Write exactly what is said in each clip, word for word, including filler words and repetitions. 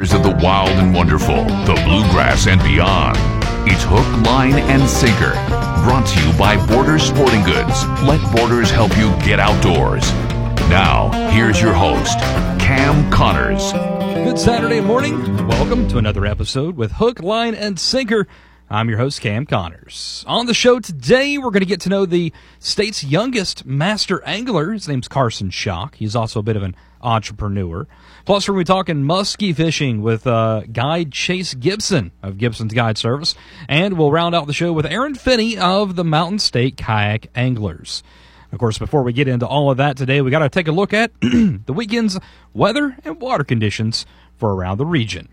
encounters of the wild and wonderful, the bluegrass and beyond. It's Hook, Line, and Sinker. Brought to you by Borders Sporting Goods. Let Borders help you get outdoors. Now, here's your host, Cam Connors. Good Saturday morning. Welcome to another episode with Hook, Line, and Sinker. I'm your host, Cam Connors. On the show today, we're going to get to know the state's youngest master angler. His name's Carson Schock. He's also a bit of an entrepreneur. Plus, we're going to be talking muskie fishing with uh, guide Chase Gibson of Gibson's Guide Service. And we'll round out the show with Aaron Finney of the Mountain State Kayak Anglers. Of course, before we get into all of that today, we got to take a look at the weekend's weather and water conditions for around the region.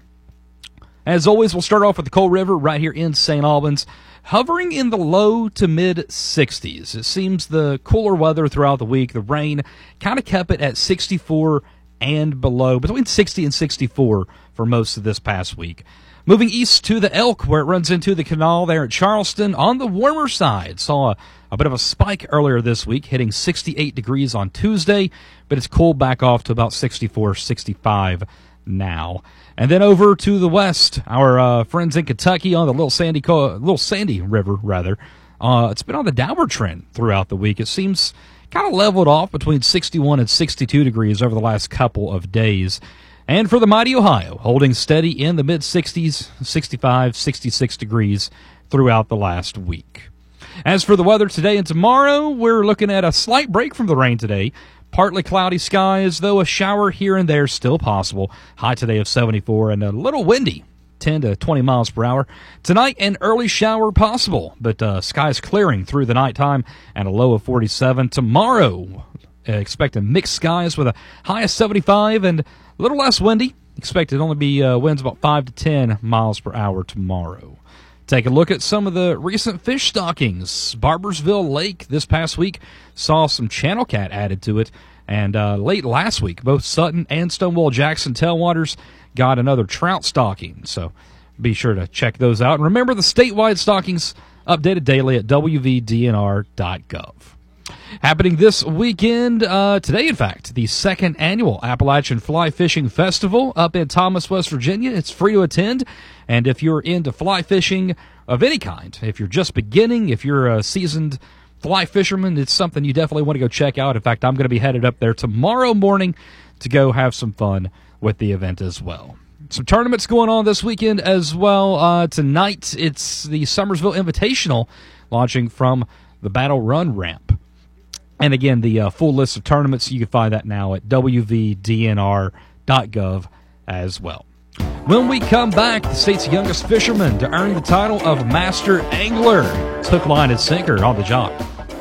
As always, we'll start off with the Coal River right here in Saint Albans, hovering in the low to mid sixties. It seems the cooler weather throughout the week, the rain, kind of kept it at sixty-four and below, between sixty and sixty-four for most of this past week. Moving east to the Elk, where it runs into the canal there at Charleston, on the warmer side. Saw a, a bit of a spike earlier this week, hitting sixty-eight degrees on Tuesday, but it's cooled back off to about sixty-four, sixty-five now. And then over to the west, our uh, friends in Kentucky on the Little Sandy, Little Sandy River, rather. Uh, it's been on the downward trend throughout the week. It seems kind of leveled off between sixty-one and sixty-two degrees over the last couple of days. And for the mighty Ohio, holding steady in the mid-sixties, sixty-five, sixty-six degrees throughout the last week. As for the weather today and tomorrow, we're looking at a slight break from the rain today. Partly cloudy skies, though a shower here and there still possible. High today of seventy-four and a little windy, ten to twenty miles per hour. Tonight, an early shower possible, but uh, skies clearing through the nighttime and a low of forty-seven. Tomorrow, uh, expecting mixed skies with a high of seventy-five and a little less windy. Expected to only be uh, winds about five to ten miles per hour tomorrow. Take a look at some of the recent fish stockings. Barbersville Lake this past week saw some channel cat added to it. And uh, late last week, both Sutton and Stonewall Jackson tailwaters got another trout stocking. So be sure to check those out. And remember, the statewide stockings updated daily at w v d n r dot gov. Happening this weekend, uh, today in fact, the second annual Appalachian Fly Fishing Festival up in Thomas, West Virginia. It's free to attend, and if you're into fly fishing of any kind, if you're just beginning, if you're a seasoned fly fisherman, it's something you definitely want to go check out. In fact, I'm going to be headed up there tomorrow morning to go have some fun with the event as well. Some tournaments going on this weekend as well. Uh, tonight, it's the Summersville Invitational launching from the Battle Run ramp. And again, the uh, full list of tournaments, you can find that now at w v d n r dot gov as well. When we come back, the state's youngest fisherman to earn the title of Master Angler. It's Hook, Line, and Sinker on the job.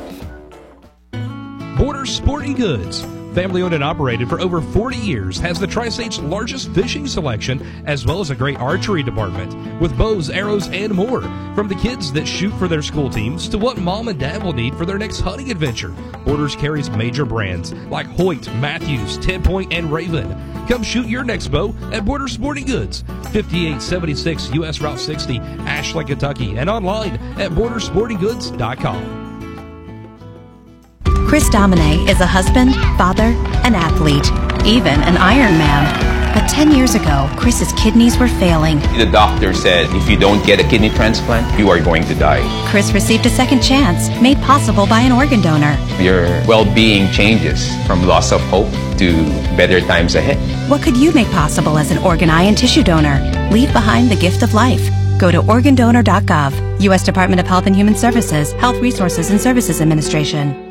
Borders Sporting Goods, family owned and operated for over forty years, has the Tri-State's largest fishing selection as well as a great archery department with bows, arrows, and more. From the kids that shoot for their school teams to what mom and dad will need for their next hunting adventure, Borders carries major brands like Hoyt, Matthews, Ten Point, and Raven. Come shoot your next bow at Borders Sporting Goods, fifty-eight seventy-six U S Route sixty, Ashland, Kentucky, and online at borders sporting goods dot com. Chris Domine is a husband, father, an athlete, even an Ironman. But ten years ago, Chris's kidneys were failing. The doctor said, if you don't get a kidney transplant, you are going to die. Chris received a second chance, made possible by an organ donor. Your well-being changes from loss of hope to better times ahead. What could you make possible as an organ, eye, and tissue donor? Leave behind the gift of life. Go to organ donor dot gov. U S Department of Health and Human Services, Health Resources and Services Administration.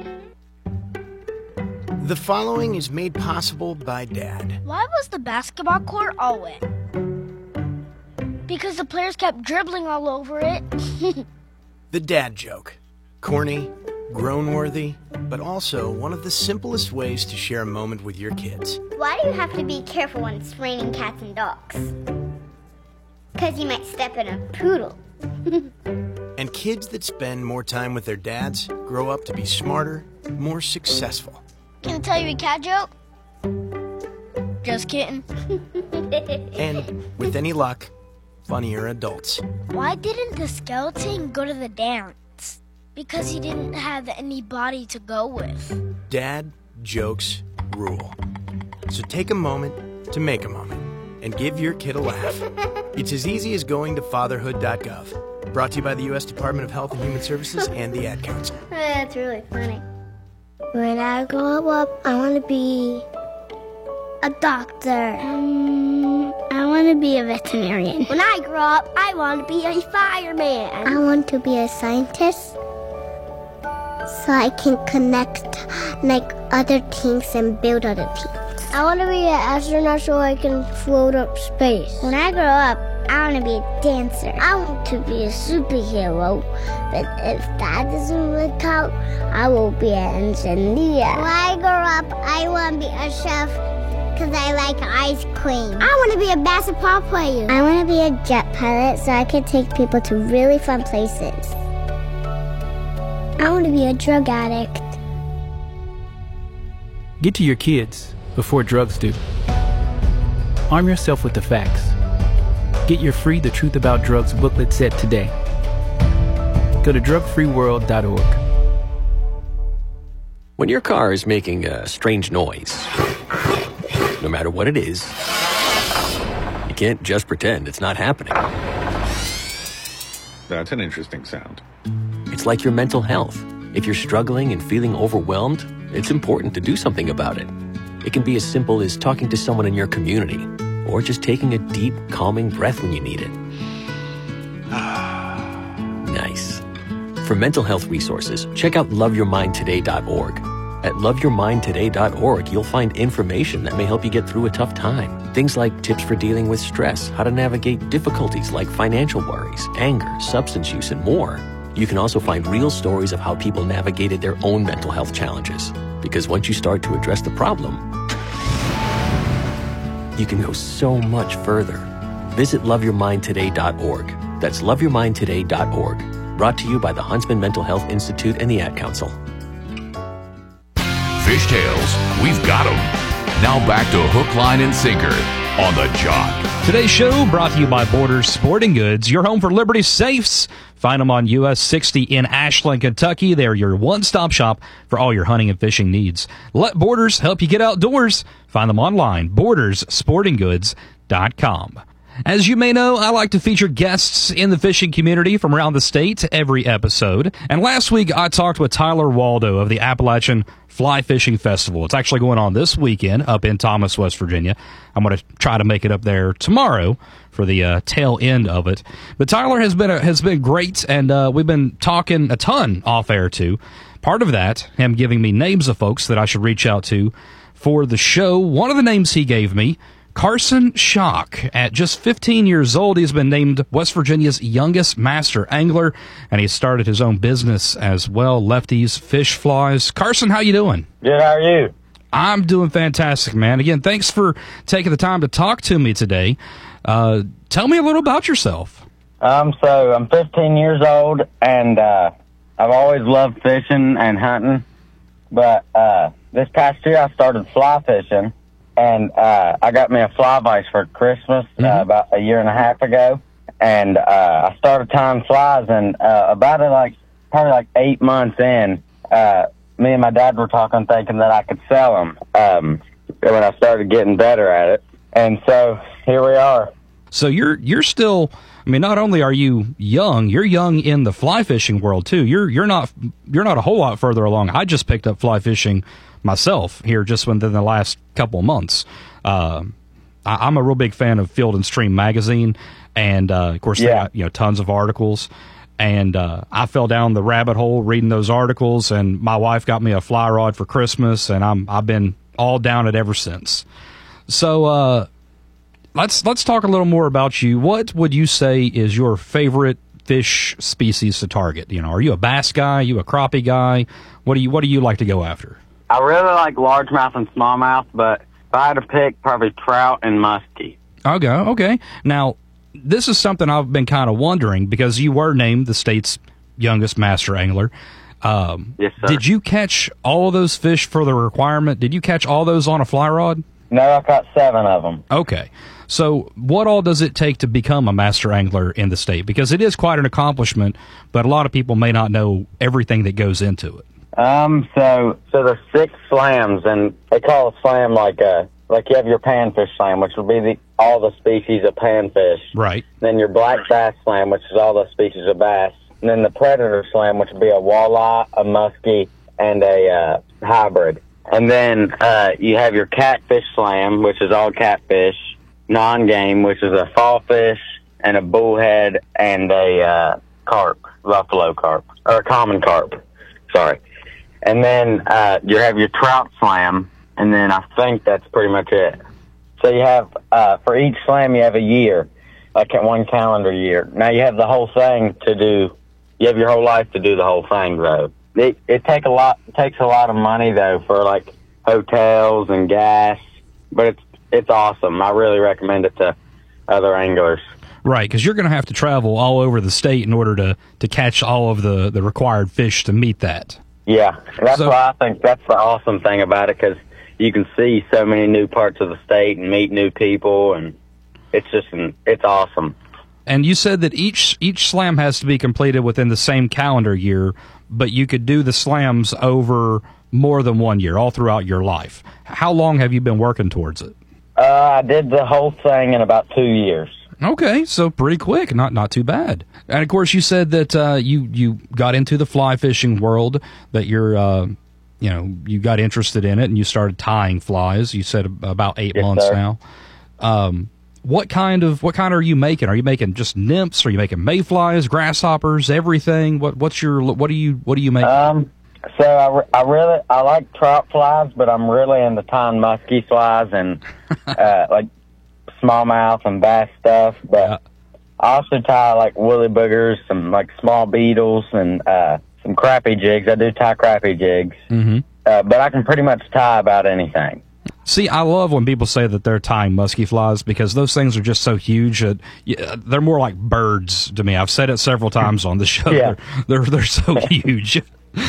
The following is made possible by Dad. Why was the basketball court all wet? Because the players kept dribbling all over it. The dad joke. Corny, groan-worthy, but also one of the simplest ways to share a moment with your kids. Why do you have to be careful when it's raining cats and dogs? Because you might step in a poodle. And kids that spend more time with their dads grow up to be smarter, more successful. Can I tell you a cat joke? Just kidding. And, with any luck, funnier adults. Why didn't the skeleton go to the dance? Because he didn't have any body to go with. Dad jokes rule. So take a moment to make a moment. and give your kid a laugh. It's as easy as going to fatherhood dot gov. Brought to you by the U S Department of Health and Human Services and the Ad Council. That's really funny. When I grow up, I want to be a doctor. Um, I want to be a veterinarian. When I grow up, I want to be a fireman. I want to be a scientist so I can connect like other things and build other things. I want to be an astronaut so I can float up space. When I grow up, I want to be a dancer. I want to be a superhero, but if that doesn't work out, I will be an engineer. When I grow up, I want to be a chef because I like ice cream. I want to be a basketball player. I want to be a jet pilot so I can take people to really fun places. I want to be a drug addict. Get to your kids before drugs do. Arm yourself with the facts. Get your free The Truth About Drugs booklet set today. Go to drug free world dot org. When your car is making a strange noise, no matter what it is, you can't just pretend it's not happening. That's an interesting sound. It's like your mental health. If you're struggling and feeling overwhelmed, it's important to do something about it. It can be as simple as talking to someone in your community, or just taking a deep, calming breath when you need it. Nice. For mental health resources, check out love your mind today dot org. At love your mind today dot org, you'll find information that may help you get through a tough time. Things like tips for dealing with stress, how to navigate difficulties like financial worries, anger, substance use, and more. You can also find real stories of how people navigated their own mental health challenges. Because once you start to address the problem, you can go so much further. Visit love your mind today dot org. That's love your mind today dot org. Brought to you by the Huntsman Mental Health Institute and the Ad Council. Fishtails, we've got them. Now back to Hook, Line, and Sinker on the Jock. Today's show brought to you by Borders Sporting Goods, your home for Liberty safes. Find them on U S sixty in Ashland, Kentucky. They're your one-stop shop for all your hunting and fishing needs. Let Borders help you get outdoors. Find them online, borders sporting goods dot com. As you may know, I like to feature guests in the fishing community from around the state every episode. And last week, I talked with Tyler Waldo of the Appalachian Fly Fishing Festival. It's actually going on this weekend up in Thomas, West Virginia. I'm going to try to make it up there tomorrow for the uh, tail end of it. But Tyler has been a, has been great, and uh, we've been talking a ton off air too. Part of that, him giving me names of folks that I should reach out to for the show. One of the names he gave me, Carson Schock. At just fifteen years old, he's been named West Virginia's youngest master angler, and he started his own business as well, Lefty's Fish Flies. Carson, how you doing? Good, how are you? I'm doing fantastic, man. Again, thanks for taking the time to talk to me today. Uh, tell me a little about yourself. Um, so I'm fifteen years old, and uh, I've always loved fishing and hunting. But uh, this past year, I started fly fishing, and uh, I got me a fly vise for Christmas uh, mm-hmm. about a year and a half ago. And uh, I started tying flies, and uh, about it, like probably like eight months in, uh, me and my dad were talking, thinking that I could sell them um, when I started getting better at it. And so here we are. So you're you're still, I mean, not only are you young, you're young in the fly fishing world too. You're you're not you're not a whole lot further along. I just picked up fly fishing myself here just within the last couple of months. Uh, I, I'm a real big fan of Field and Stream magazine, and uh, of course, yeah. they got, you know, tons of articles. And uh, I fell down the rabbit hole reading those articles, and my wife got me a fly rod for Christmas, and I'm I've been all down it ever since. So uh, let's let's talk a little more about you. What would you say is your favorite fish species to target? You know, are you a bass guy? Are you a crappie guy? What do you what do you like to go after? I really like largemouth and smallmouth, but if I had to pick, probably trout and muskie. Okay, okay. Now, this is something I've been kind of wondering, because you were named the state's youngest master angler. Um, yes, sir. Did you catch all those fish for the requirement? Did you catch all those on a fly rod? No, I caught seven of them. Okay. So what all does it take to become a master angler in the state? Because it is quite an accomplishment, but a lot of people may not know everything that goes into it. Um, so, so there's six slams, and they call a slam like a, like you have your panfish slam, which would be the, all the species of panfish. Right. Then your black bass slam, which is all the species of bass. And then the predator slam, which would be a walleye, a muskie, and a uh, hybrid. And then uh, you have your catfish slam, which is all catfish. Non-game, which is a fall fish and a bullhead and a uh, carp, buffalo carp, or a common carp. Sorry. And then uh, you have your trout slam, and then I think that's pretty much it. So you have, uh, for each slam, you have a year, like one calendar year. Now you have the whole thing to do. You have your whole life to do the whole thing, though. It, it take a lot. It takes a lot of money, though, for like hotels and gas, but it's it's awesome. I really recommend it to other anglers. Right, because you're going to have to travel all over the state in order to, to catch all of the, the required fish to meet that. Yeah, that's So- why I think that's the awesome thing about it, because you can see so many new parts of the state and meet new people, and it's just an, it's awesome. And you said that each each slam has to be completed within the same calendar year, but you could do the slams over more than one year, all throughout your life. How long have you been working towards it? Uh, I did the whole thing in about two years. Okay, so pretty quick, not not too bad. And of course, you said that uh, you you got into the fly fishing world, that you're uh, you know you got interested in it, and you started tying flies. You said about eight Yes, months sir. now. Um, what kind of what kind are you making? Are you making just nymphs? Are you making mayflies, grasshoppers, everything? What what's your what do you what do you make? Um, so I, re- I really I like trout flies, but I'm really into tying musky flies and uh, like smallmouth and bass stuff. But Yeah. I also tie like woolly boogers, some like small beetles, and uh, some crappie jigs. I do tie crappie jigs, Mm-hmm. uh, but I can pretty much tie about anything. See, I love when people say that they're tying musky flies, because those things are just so huge that yeah, they're more like birds to me. I've said it several times on the show. Yeah. They're, they're they're so huge.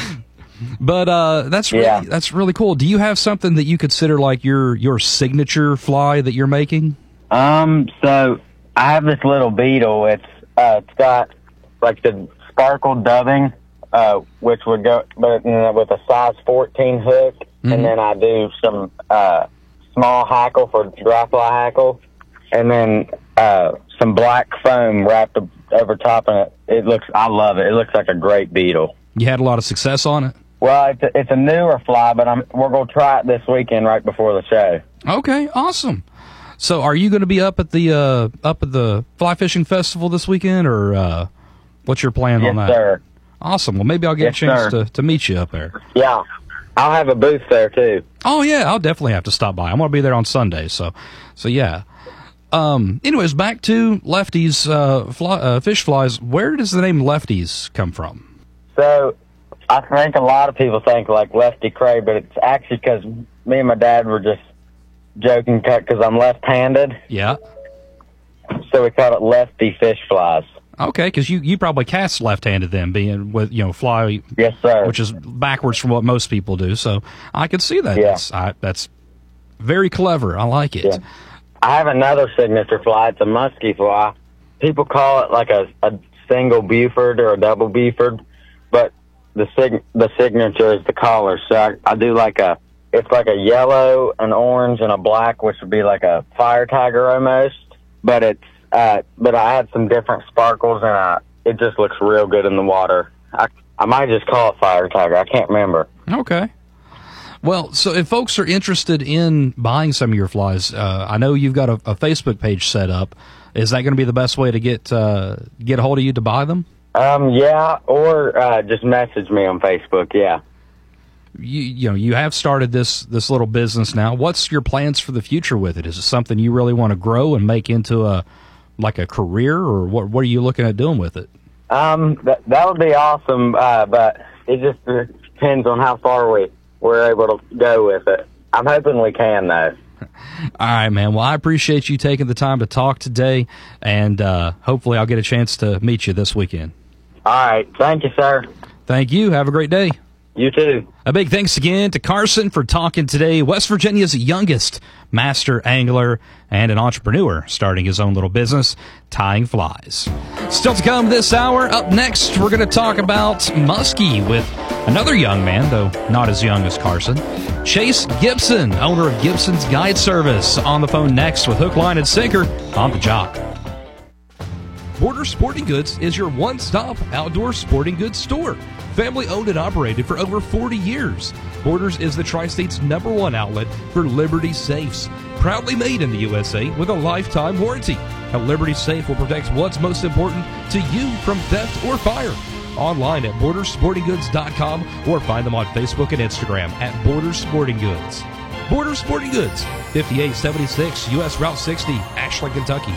But uh, that's really, Yeah. that's really cool. Do you have something that you consider like your your signature fly that you're making? Um, so I have this little beetle. It's uh, it's got like the sparkle dubbing, uh, which would go, but uh, with a size fourteen hook, Mhm. and then I do some uh, small hackle for dry fly hackle, and then uh, some black foam wrapped over top, and it, it looks. I love it. It looks like a great beetle. You had a lot of success on it? Well, it's a, it's a newer fly, but I'm we're gonna try it this weekend right before the show. Okay, awesome. So, are you going to be up at the uh, up at the fly fishing festival this weekend, or uh, what's your plan Yes, on that? sir. Awesome. Well, maybe I'll get Yes, a chance sir. to, to meet you up there. Yeah, I'll have a booth there too. Oh yeah, I'll definitely have to stop by. I'm going to be there on Sunday, so so yeah. Um. Anyways, back to Lefty's uh, fly, uh, fish flies. Where does the name Lefty's come from? So I think a lot of people think like Lefty Cray, but it's actually because me and my dad were just joking because I'm left-handed, Yeah. so we called it Lefty Fish Flies. Okay, because you, you probably cast left-handed then, being with you know fly, Yes, sir. which is backwards from what most people do. So I could see that. Yeah. That's, I, that's very clever. I like it. Yeah. I have another signature fly. It's a musky fly. People call it like a, a single Buford or a double Buford, but the sig- the signature is the collar. So I, I do like a, it's like a yellow, an orange, and a black, which would be like a fire tiger almost. But it's, uh, but I had some different sparkles, and I, it just looks real good in the water. I, I might just call it fire tiger. I can't remember. Okay. Well, so if folks are interested in buying some of your flies, uh, I know you've got a, a Facebook page set up. Is that going to be the best way to get uh, get a hold of you to buy them? Um, yeah, or uh, just message me on Facebook. Yeah. You you know you have started this this little business now. What's your plans for the future with it? Is it something you really want to grow and make into a like a career, or what? What are you looking at doing with it? Um, that that would be awesome, uh, but it just depends on how far we we're able to go with it. I'm hoping we can, though. All right, man. Well, I appreciate you taking the time to talk today, and uh, hopefully I'll get a chance to meet you this weekend. All right, thank you, sir. Thank you. Have a great day. You too. A big thanks again to Carson for talking today. West Virginia's youngest master angler and an entrepreneur starting his own little business, tying flies. Still to come this hour. Up next, we're going to talk about muskie with Another young man, though not as young as Carson, Chase Gibson, owner of Gibson's Guide Service, on the phone next with Hook, Line, and Sinker on The Jock. Borders Sporting Goods is your one-stop outdoor sporting goods store. Family owned and operated for over forty years. Borders is the Tri-State's number one outlet for Liberty safes. Proudly made in the U S A with a lifetime warranty. A Liberty safe will protect what's most important to you from theft or fire. Online at borders sporting goods dot com or find them on Facebook and Instagram at Borders Sporting Goods. Borders Sporting Goods, fifty-eight seventy-six U S Route sixty, Ashland, Kentucky.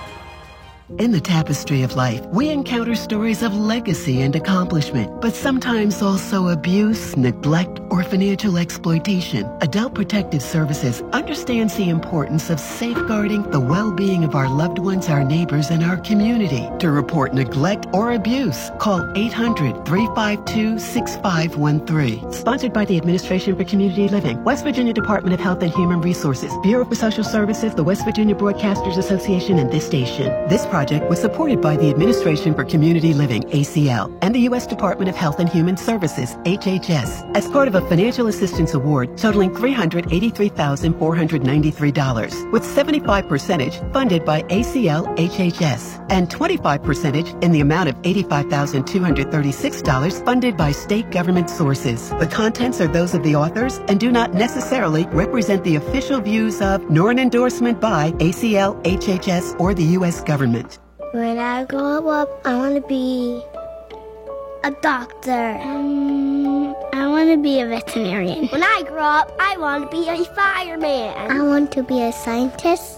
In the tapestry of life, we encounter stories of legacy and accomplishment, but sometimes also abuse, neglect, or financial exploitation. Adult Protective Services understands the importance of safeguarding the well-being of our loved ones, our neighbors, and our community. To report neglect or abuse, call eight hundred, three five two, six five one three. Sponsored by the Administration for Community Living, West Virginia Department of Health and Human Resources, Bureau for Social Services, the West Virginia Broadcasters Association, and this station. This project was supported by the Administration for Community Living, A C L, and the U S Department of Health and Human Services, H H S, as part of a financial assistance award totaling three hundred eighty-three thousand four hundred ninety-three dollars, with seventy-five percent funded by A C L H H S and twenty-five percent in the amount of eighty-five thousand two hundred thirty-six dollars funded by state government sources. The contents are those of the authors and do not necessarily represent the official views of nor an endorsement by A C L H H S or the U S government. When I grow up, I want to be a doctor. Um, I want to be a veterinarian. When I grow up, I want to be a fireman. I want to be a scientist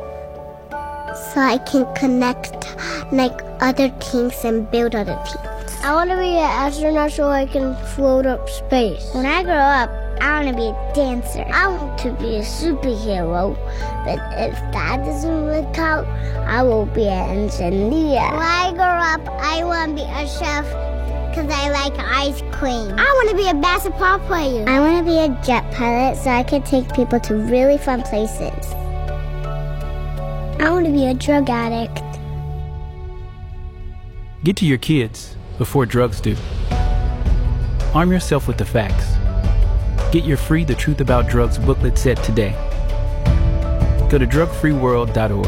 so I can connect like other things and build other things. I want to be an astronaut so I can float up space. When I grow up, I want to be a dancer. I want to be a superhero, but if that doesn't work out, I will be an engineer. When I grow up, I want to be a chef because I like ice cream. I want to be a basketball player. I want to be a jet pilot so I can take people to really fun places. I want to be a drug addict. Get to your kids before drugs do. Arm yourself with the facts. Get your free The Truth About Drugs booklet set today. Go to drug free world dot org.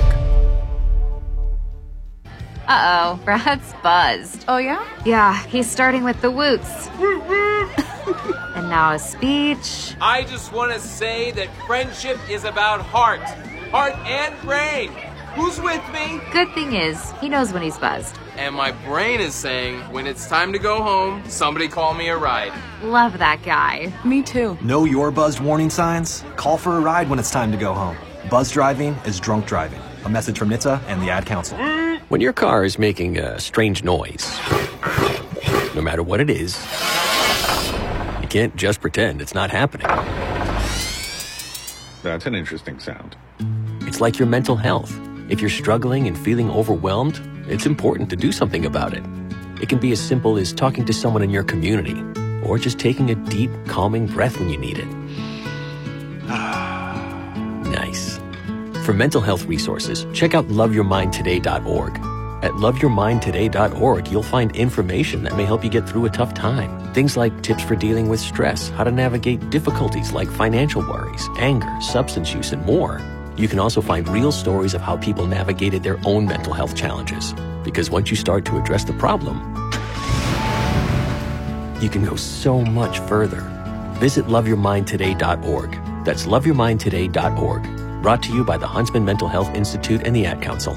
Uh-oh, Brad's buzzed. Oh, yeah? Yeah, he's starting with the woots. And now a speech. I just want to say that friendship is about heart. Heart and brain. Who's with me? Good thing is, he knows when he's buzzed. And my brain is saying, when it's time to go home, somebody call me a ride. Love that guy. Me too. Know your buzzed warning signs? Call for a ride when it's time to go home. Buzz driving is drunk driving. A message from N H T S A and the Ad Council. When your car is making a strange noise, no matter what it is, you can't just pretend it's not happening. That's an interesting sound. It's like your mental health. If you're struggling and feeling overwhelmed, it's important to do something about it. It can be as simple as talking to someone in your community, or just taking a deep, calming breath when you need it. Nice. For mental health resources, check out love your mind today dot org. At love your mind today dot org, you'll find information that may help you get through a tough time. Things like tips for dealing with stress, how to navigate difficulties like financial worries, anger, substance use, and more. You can also find real stories of how people navigated their own mental health challenges. Because once you start to address the problem, you can go so much further. Visit love your mind today dot org. That's love your mind today dot org. Brought to you by the Huntsman Mental Health Institute and the Ad Council.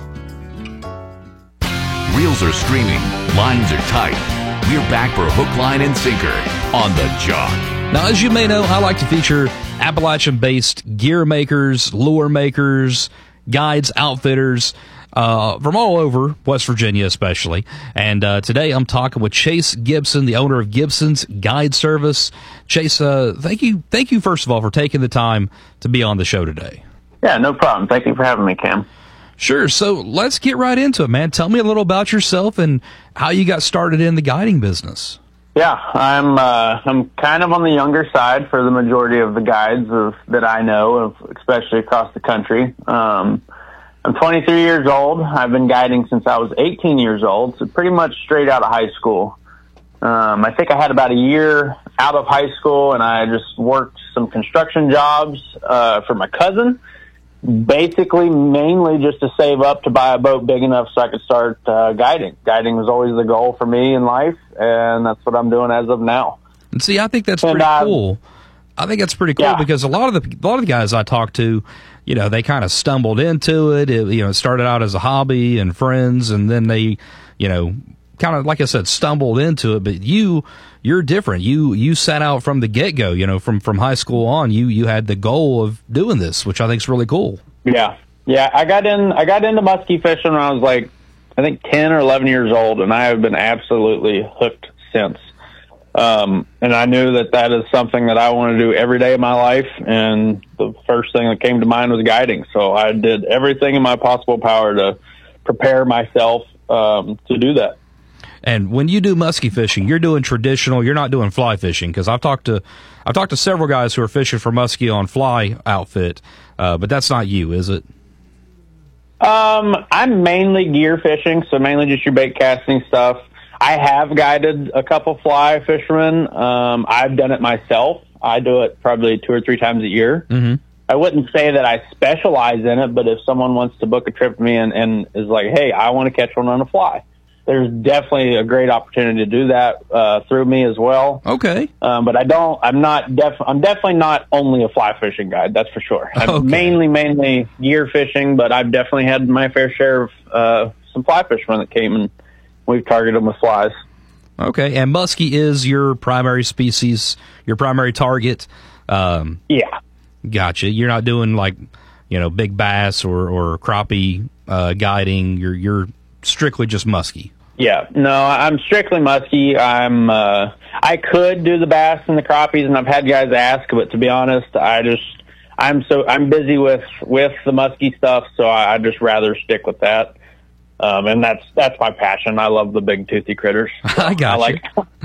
Reels are streaming. Lines are tight. We're back for Hook, Line, and Sinker on The Jock. Now, as you may know, I like to feature Appalachian-based gear makers, lure makers, guides, outfitters, uh, from all over West Virginia especially. And uh, today I'm talking with Chase Gibson, the owner of Gibson's Guide Service. Chase, uh, thank you, thank you first of all for taking the time to be on the show today. Yeah, no problem. Thank you for having me, Cam. Sure. So let's get right into it, man. Tell me a little about yourself and how you got started in the guiding business. Yeah, I'm uh, I'm kind of on the younger side for the majority of the guides of, that I know of, especially across the country. Um, I'm twenty-three years old. I've been guiding since I was eighteen years old, so pretty much straight out of high school. Um, I think I had about a year out of high school, and I just worked some construction jobs uh, for my cousin, basically mainly just to save up to buy a boat big enough so I could start uh, guiding. Guiding was always the goal for me in life, and that's what I'm doing as of now. And see, I think that's and, pretty uh, cool. I think that's pretty cool yeah. because a lot of the a lot of the guys I talk to, you know, they kind of stumbled into it. It, you know, it started out as a hobby and friends, and then they, you know, kind of, like I said, stumbled into it. But you, you're different. You you set out from the get go. You know, from from high school on, you you had the goal of doing this, which I think is really cool. Yeah, yeah. I got in. I got into muskie fishing when I was like, I think ten or eleven years old, and I have been absolutely hooked since. Um, and I knew that that is something that I want to do every day of my life. And the first thing that came to mind was guiding. So I did everything in my possible power to prepare myself um, to do that. And when you do muskie fishing, you're doing traditional. You're not doing fly fishing, because I've talked to I've talked to several guys who are fishing for muskie on fly outfit, uh, but that's not you, is it? Um, I'm mainly gear fishing, so mainly just your bait casting stuff. I have guided a couple fly fishermen. Um, I've done it myself. I do it probably two or three times a year. Mm-hmm. I wouldn't say that I specialize in it, but if someone wants to book a trip with me and, and is like, hey, I want to catch one on a fly, there's definitely a great opportunity to do that uh, through me as well. Okay. Um, but I don't, I'm not, def- I'm definitely not only a fly fishing guide, that's for sure. I'm Okay. mainly, mainly gear fishing, but I've definitely had my fair share of uh, some fly fishermen that came and we've targeted them with flies. Okay, and muskie is your primary species, your primary target. Um, yeah. Gotcha. You're not doing like, you know, big bass or, or crappie uh, guiding. You're you're strictly just muskie. Yeah, no, I'm strictly muskie. I'm, uh, I could do the bass and the crappies, and I've had guys ask, but to be honest, I just, I'm so, I'm busy with, with the muskie stuff, so I, I'd just rather stick with that. Um, and that's, that's my passion. I love the big toothy critters. So I got I like,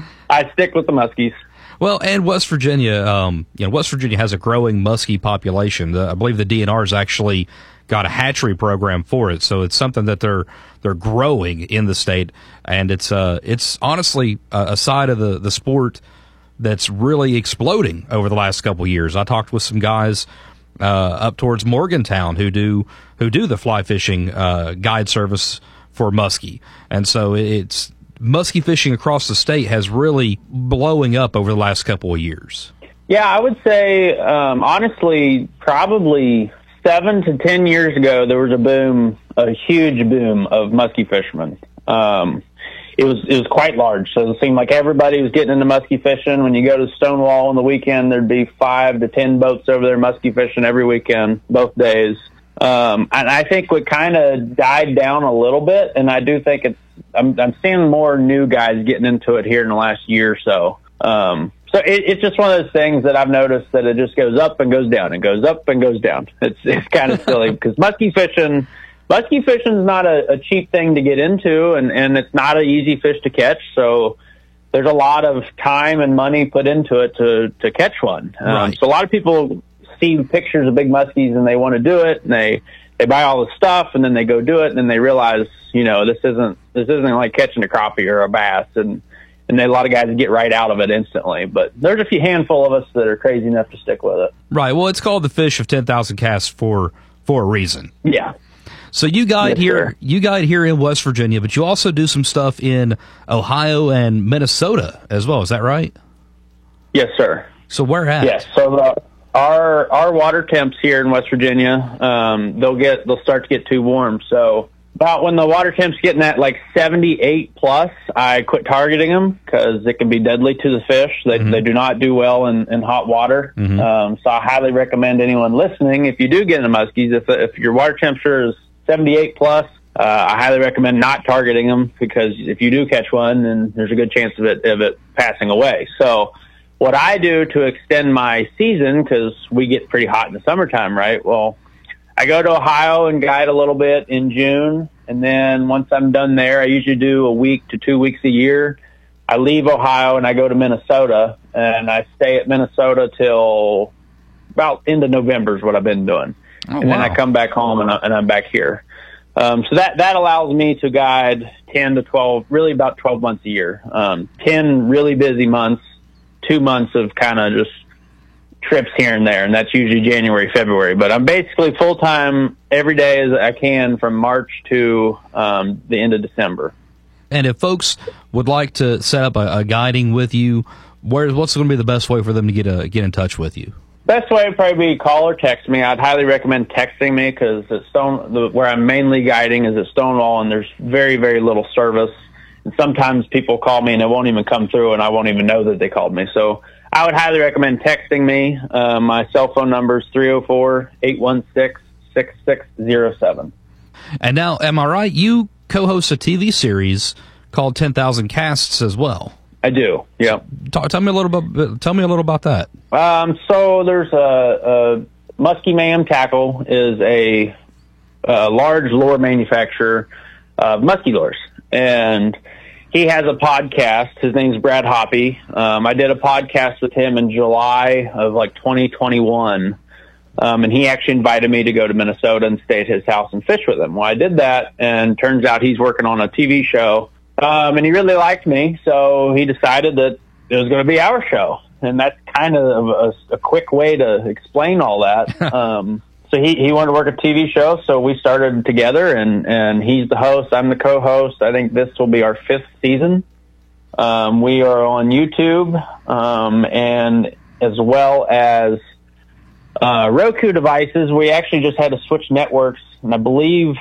I stick with the muskies. Well, and West Virginia, um, you know, West Virginia has a growing muskie population. The, I believe the D N R's actually got a hatchery program for it, so it's something that they're they're growing in the state, and it's uh it's honestly a, a side of the the sport that's really exploding over the last couple of years. I talked with some guys uh, up towards Morgantown who do who do the fly fishing uh, guide service for muskie, and so it's muskie fishing across the state has really blowing up over the last couple of years. Yeah, I would say um, honestly, probably seven to ten years ago, there was a boom, a huge boom of muskie fishermen. Um, it was it was quite large, so it seemed like everybody was getting into muskie fishing. When you go to Stonewall on the weekend, there'd be five to ten boats over there muskie fishing every weekend, both days. Um, and I think what kind of died down a little bit, and I do think it's I'm, I'm seeing more new guys getting into it here in the last year or so. Um, So it, it's just one of those things that I've noticed that it just goes up and goes down and goes up and goes down. It's it's kind of silly because muskie fishing, muskie fishing is not a, a cheap thing to get into, and, and it's not an easy fish to catch. So there's a lot of time and money put into it to to catch one. Um, Right. So a lot of people see pictures of big muskies and they want to do it, and they they buy all the stuff and then they go do it, and then they realize, you know, this isn't this isn't like catching a crappie or a bass, and And then a lot of guys get right out of it instantly. But there's a few handful of us that are crazy enough to stick with it. Right. Well, it's called the fish of ten thousand casts for for a reason. Yeah. So you guide Yes, here, sir. you guide here in West Virginia, but you also do some stuff in Ohio and Minnesota as well. Is that right? Yes, sir. So where at? Yes. So the, our our water temps here in West Virginia, um, they'll get they'll start to get too warm. So about when the water temp's getting at like seventy-eight plus, I quit targeting them because it can be deadly to the fish. They Mm-hmm. they do not do well in, in hot water. Mhm. Um, so I highly recommend anyone listening, if you do get into muskies, if if your water temperature is seventy-eight plus, uh, I highly recommend not targeting them, because if you do catch one, then there's a good chance of it of it passing away. So what I do to extend my season, because we get pretty hot in the summertime, right? Well, I go to Ohio and guide a little bit in June, and then once I'm done there, I usually do a week to two weeks a year. I leave Ohio and I go to Minnesota, and I stay at Minnesota till about end of November is what I've been doing. Oh, and then wow. I come back home and, I, and I'm back here. Um, so that, that allows me to guide ten to twelve, really about twelve months a year. Um, ten really busy months, two months of kind of just trips here and there, and that's usually January, February. But I'm basically full-time every day as I can from March to um, the end of December. And if folks would like to set up a, a guiding with you, where, what's going to be the best way for them to get a, get in touch with you? Best way would probably be call or text me. I'd highly recommend texting me because Stone, the, where I'm mainly guiding is at Stonewall, and there's very, very little service. And sometimes people call me and it won't even come through, and I won't even know that they called me. So I would highly recommend texting me. Uh, my cell phone number is three oh four, eight one six, six six zero seven. And now, am I right? You co-host a T V series called ten thousand Casts as well. I do. Yeah. Talk, tell me a little bit. Tell me a little about that. Um, so there's a, a Muskie Mayhem Tackle is a, a large lure manufacturer of muskie lures, and he has a podcast. His name's Brad Hoppy. Um, I did a podcast with him in July of like twenty twenty-one, um, and he actually invited me to go to Minnesota and stay at his house and fish with him. Well, I did that, and turns out he's working on a T V show. Um, and he really liked me, so he decided that it was going to be our show. And that's kind of a, a quick way to explain all that. um, so he, he wanted to work a T V show, so we started together, and, and he's the host, I'm the co-host. I think this will be our fifth season. Um, we are on YouTube, um, and as well as uh, Roku devices. We actually just had to switch networks, and I believe...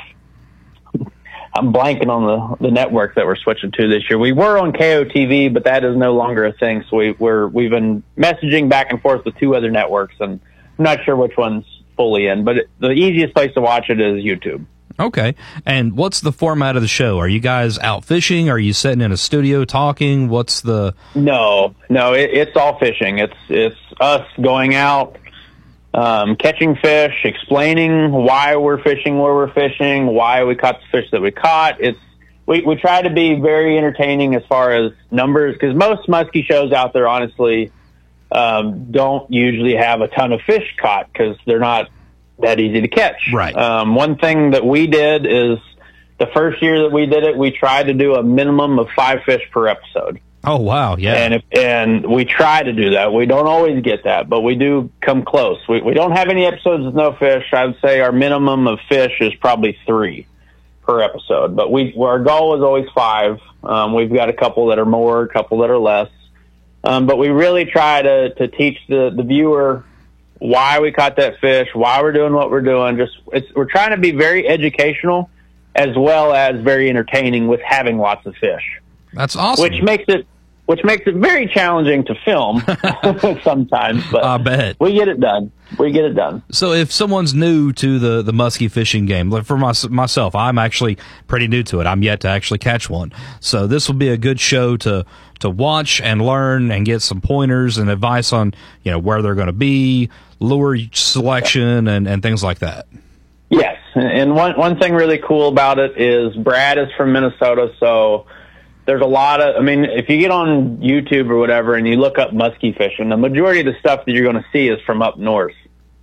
I'm blanking on the, the network that we're switching to this year. We were on K O T V, but that is no longer a thing. So we, we're, we've been messaging back and forth with two other networks, and I'm not sure which one's fully in. But it, the easiest place to watch it is YouTube. Okay. And what's the format of the show? Are you guys out fishing? Are you sitting in a studio talking? What's the... No, no, it, it's all fishing. It's, it's us going out, Um, catching fish, explaining why we're fishing where we're fishing, why we caught the fish that we caught. It's we, we try to be very entertaining as far as numbers, because most muskie shows out there, honestly, um, don't usually have a ton of fish caught because they're not that easy to catch. Right. Um, one thing that we did is the first year that we did it, we tried to do a minimum of five fish per episode. Oh, wow, yeah. And if, and we try to do that. We don't always get that, but we do come close. We, we don't have any episodes with no fish. I would say our minimum of fish is probably three per episode. But we our goal is always five. Um, we've got a couple that are more, a couple that are less. Um, but we really try to, to teach the, the viewer why we caught that fish, why we're doing what we're doing. Just it's, we're trying to be very educational as well as very entertaining with having lots of fish. That's awesome. Which makes it which makes it very challenging to film sometimes, but I bet. we get it done. We get it done. So if someone's new to the, the muskie fishing game, like for my, myself, I'm actually pretty new to it. I'm yet to actually catch one. So this will be a good show to, to watch and learn and get some pointers and advice on, you know, where they're going to be, lure selection, and, and things like that. Yes. And one, one thing really cool about it is Brad is from Minnesota, so there's a lot of, I mean, if you get on YouTube or whatever and you look up muskie fishing, the majority of the stuff that you're going to see is from up north.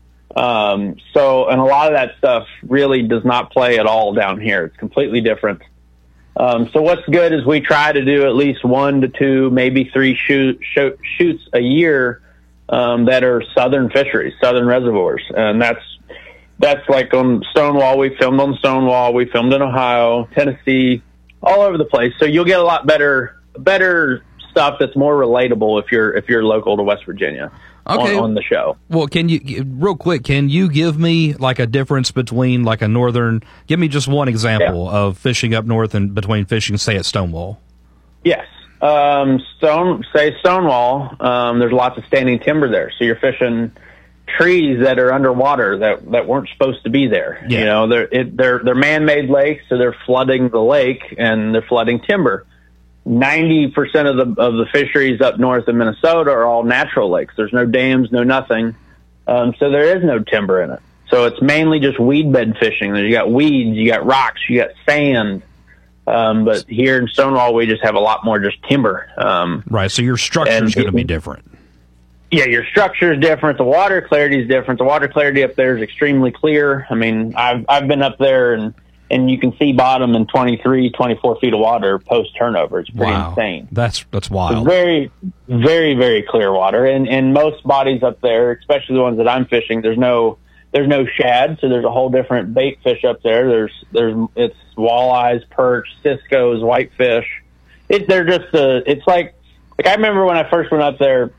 Um, so, and a lot of that stuff really does not play at all down here. It's completely different. Um, so what's good is we try to do at least one to two, maybe three shoot, shoot, shoots a year um, that are southern fisheries, southern reservoirs. And that's, that's like on Stonewall. We filmed on Stonewall. We filmed in Ohio, Tennessee, all over the place. So you'll get a lot better, better stuff that's more relatable if you're if you're local to West Virginia. Okay. On, on the show. Well, can you real quick? Can you give me like a difference between like a northern? Give me just one example yeah. of fishing up north and between fishing, say at Stonewall. Yes, um, Stone say Stonewall. Um, there's lots of standing timber there, so you're fishing trees that are underwater that that weren't supposed to be there. Yeah. You know, they're it, they're they're man-made lakes, so they're flooding the lake and they're flooding timber. Ninety percent of the of the fisheries up north in Minnesota are all natural lakes. There's no dams, no nothing, um, so there is no timber in it. So it's mainly just weed bed fishing. You got weeds, you got rocks, you got sand. Um, but here in Stonewall, we just have a lot more just timber. Um, right. So your structure is going to be different. Yeah, your structure is different. The water clarity is different. The water clarity up there is extremely clear. I mean, I've I've been up there and and you can see bottom in twenty-three, twenty-four feet of water post turnover. It's pretty Wow. insane. That's that's wild. It's very, very, very clear water, and and most bodies up there, especially the ones that I'm fishing, there's no there's no shad, so there's a whole different bait fish up there. There's there's it's walleyes, perch, ciscos, whitefish. It they're just uh, it's like like I remember when I first went up there,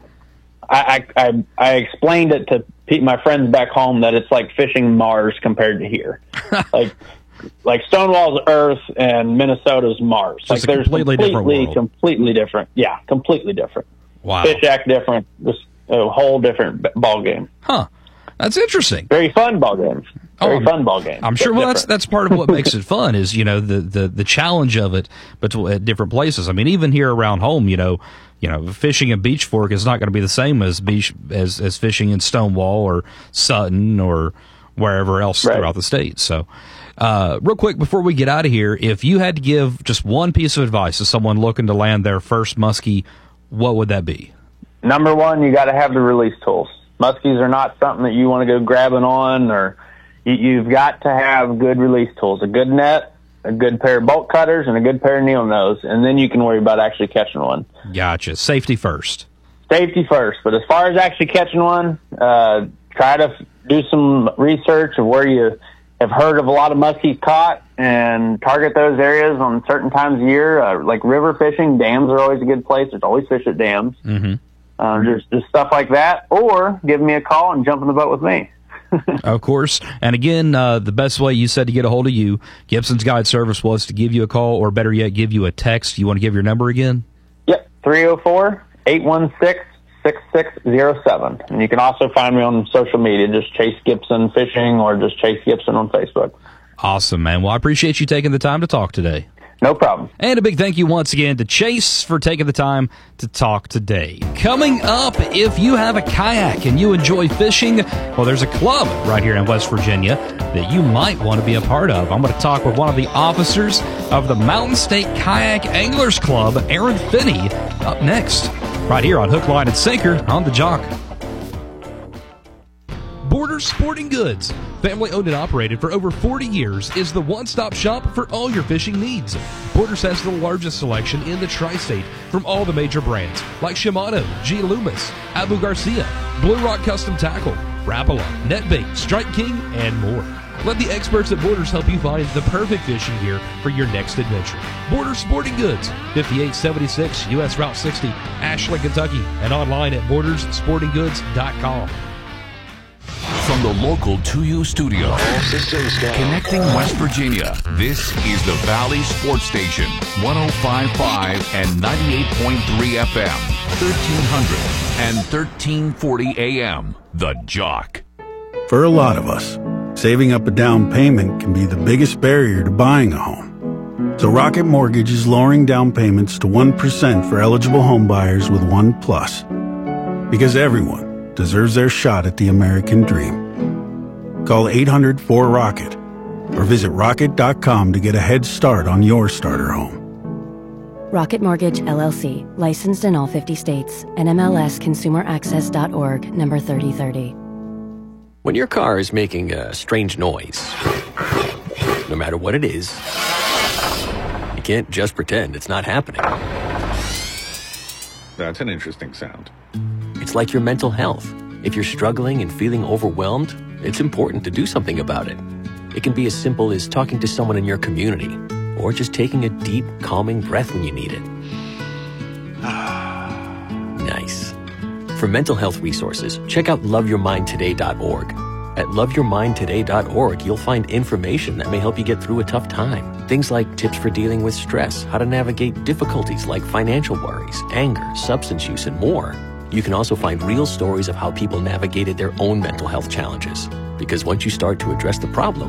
I I I, I explained it to pe- my friends back home that it's like fishing Mars compared to here, like. Like Stonewall's Earth and Minnesota's Mars. So like it's a there's completely different completely, world. completely different. Yeah, completely different. Wow. Fish act different. Just a whole different b- ball game. Huh. That's interesting. Very fun ball game. Very Oh, fun ball game. I'm but sure. Well, that's different. that's part of what makes it fun is you know the the the challenge of it, but at different places. I mean, even here around home, you know, you know, fishing in Beach Fork is not going to be the same as beach as as fishing in Stonewall or Sutton or wherever else Right. throughout the state. So, uh, real quick before we get out of here, if you had to give just one piece of advice to someone looking to land their first muskie, what would that be? Number one, you got to have the release tools. Muskies are not something that you want to go grabbing on, or you, you've got to have good release tools, a good net, a good pair of bolt cutters, and a good pair of needle nose, and then you can worry about actually catching one. Gotcha. Safety first. Safety first, but as far as actually catching one, uh, try to f- do some research of where you have heard of a lot of muskies caught and target those areas on certain times of year, uh, like river fishing. Dams are always a good place. There's always fish at dams. Mm-hmm. Uh, just, just stuff like that, or give me a call and jump in the boat with me. Of course. And again, uh, the best way you said to get a hold of you, Gibson's Guide Service, was to give you a call, or better yet, give you a text. You want to give your number again? Yep, three oh four, eight one six, six six oh seven. And you can also find me on social media, just Chase Gibson Fishing or just Chase Gibson on Facebook. Awesome, man. Well, I appreciate you taking the time to talk today. No problem. And a big thank you once again to Chase for taking the time to talk today. Coming up, if you have a kayak and you enjoy fishing, well, there's a club right here in West Virginia that you might want to be a part of. I'm going to talk with one of the officers of the Mountain State Kayak Anglers Club, Aaron Finney, up next, right here on Hook, Line, and Sinker on The Jock. Borders Sporting Goods, family owned and operated for over forty years, is the one-stop shop for all your fishing needs. Borders has the largest selection in the tri-state from all the major brands like Shimano, G. Loomis, Abu Garcia, Blue Rock Custom Tackle, Rapala, Netbait, Strike King, and more. Let the experts at Borders help you find the perfect fishing gear for your next adventure. Borders Sporting Goods, fifty-eight seventy-six U S Route sixty, Ashland, Kentucky, and online at borders sporting goods dot com. From the local two U studio, connecting West Virginia, this is the Valley Sports Station, one oh five point five and ninety-eight point three F M, thirteen hundred and thirteen forty A M. The Jock. For a lot of us, saving up a down payment can be the biggest barrier to buying a home. So Rocket Mortgage is lowering down payments to one percent for eligible home buyers with One Plus. Because everyone deserves their shot at the American dream. Call eight hundred four rocket or visit rocket dot com to get a head start on your starter home. Rocket Mortgage, L L C, licensed in all fifty states, N M L S consumer access dot org, number thirty thirty. When your car is making a strange noise, no matter what it is, you can't just pretend it's not happening. That's an interesting sound. It's like your mental health. If you're struggling and feeling overwhelmed, it's important to do something about it. It can be as simple as talking to someone in your community, or just taking a deep, calming breath when you need it. Nice. For mental health resources, check out love your mind today dot org. At love your mind today dot org, you'll find information that may help you get through a tough time. Things like tips for dealing with stress, how to navigate difficulties like financial worries, anger, substance use, and more. You can also find real stories of how people navigated their own mental health challenges. Because once you start to address the problem,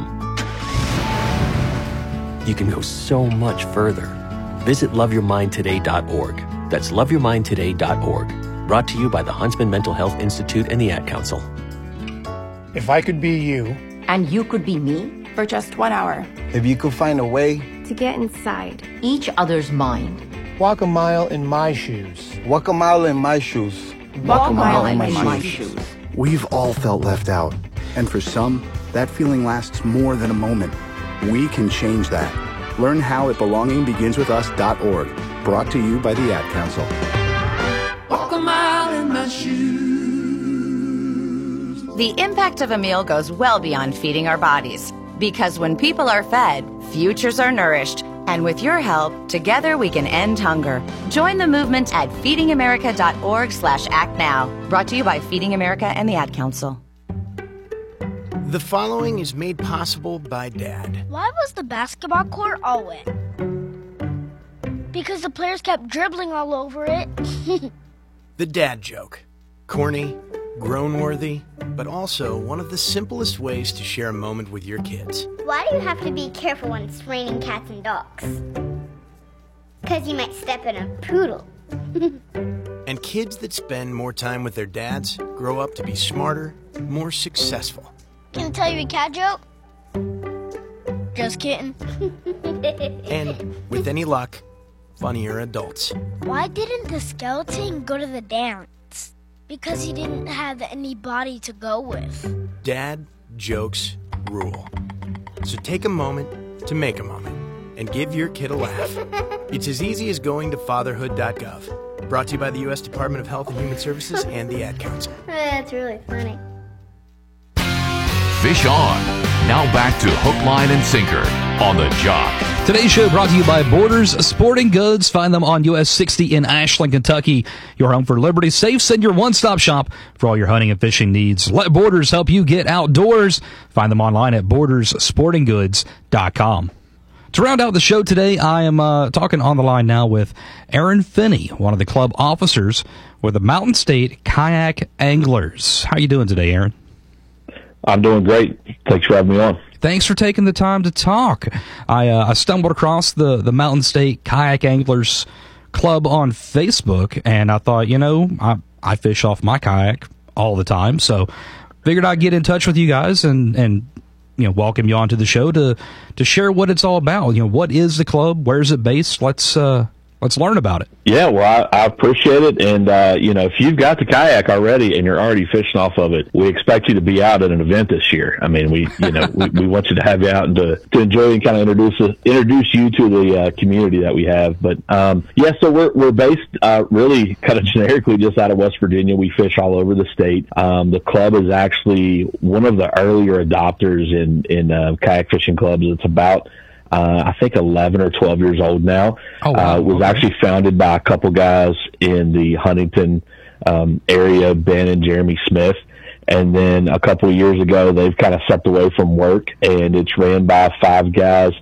you can go so much further. Visit love your mind today dot org. That's love your mind today dot org. Brought to you by the Huntsman Mental Health Institute and the Ad Council. If I could be you. And you could be me for just one hour. If you could find a way. To get inside each other's mind. Walk a mile in my shoes. Walk a mile in my shoes. Walk a mile in my, my shoes. shoes. We've all felt left out. And for some, that feeling lasts more than a moment. We can change that. Learn how at belonging begins with us dot org. Brought to you by the Ad Council. Walk a mile in my shoes. The impact of a meal goes well beyond feeding our bodies. Because when people are fed, futures are nourished. And with your help, together we can end hunger. Join the movement at feeding america dot org slash act now. Brought to you by Feeding America and the Ad Council. The following is made possible by Dad. Why was the basketball court all wet? Because the players kept dribbling all over it. The dad joke. Corny, groan-worthy, but also one of the simplest ways to share a moment with your kids. Why do you have to be careful when it's raining cats and dogs? Because you might step in a poodle. And kids that spend more time with their dads grow up to be smarter, more successful. Can I tell you a cat joke? Just kidding. And, with any luck, funnier adults. Why didn't the skeleton go to the dance? Because he didn't have any body to go with. Dad jokes rule. So take a moment to make a moment and give your kid a laugh. It's as easy as going to fatherhood dot gov. Brought to you by the U S Department of Health and Human Services and the Ad Council. That's really funny. Fish on. Now back to Hook, Line, and Sinker on the Jock. Today's show brought to you by Borders Sporting Goods. Find them on U S sixty in Ashland, Kentucky. Your home for Liberty Safes and your one-stop shop for all your hunting and fishing needs. Let Borders help you get outdoors. Find them online at borders sporting goods dot com. To round out the show today, I am uh, talking on the line now with Aaron Finney, one of the club officers with the Mountain State Kayak Anglers. How are you doing today, Aaron? I'm doing great. Thanks for having me on. Thanks for taking the time to talk. I, uh, I stumbled across the, the Mountain State Kayak Anglers Club on Facebook, and I thought, you know, I, I fish off my kayak all the time, so figured I'd get in touch with you guys and, and you know, welcome you onto the show to, to share what it's all about. You know, what is the club? Where is it based? Let's uh, let's learn about it. Yeah, well, I, I appreciate it. And, uh, you know, if you've got the kayak already and you're already fishing off of it, we expect you to be out at an event this year. I mean, we, you know, we, we want you to have you out and to, to enjoy and kind of introduce us, introduce you to the uh, community that we have. But, um, yeah, so we're, we're based uh, really kind of generically just out of West Virginia. We fish all over the state. Um, the club is actually one of the earlier adopters in, in uh, kayak fishing clubs. It's about Uh, I think eleven or twelve years old now. Oh, wow. Uh, was okay. actually founded by a couple guys in the Huntington um, area, Ben and Jeremy Smith. And then a couple of years ago, they've kind of stepped away from work, and it's ran by five guys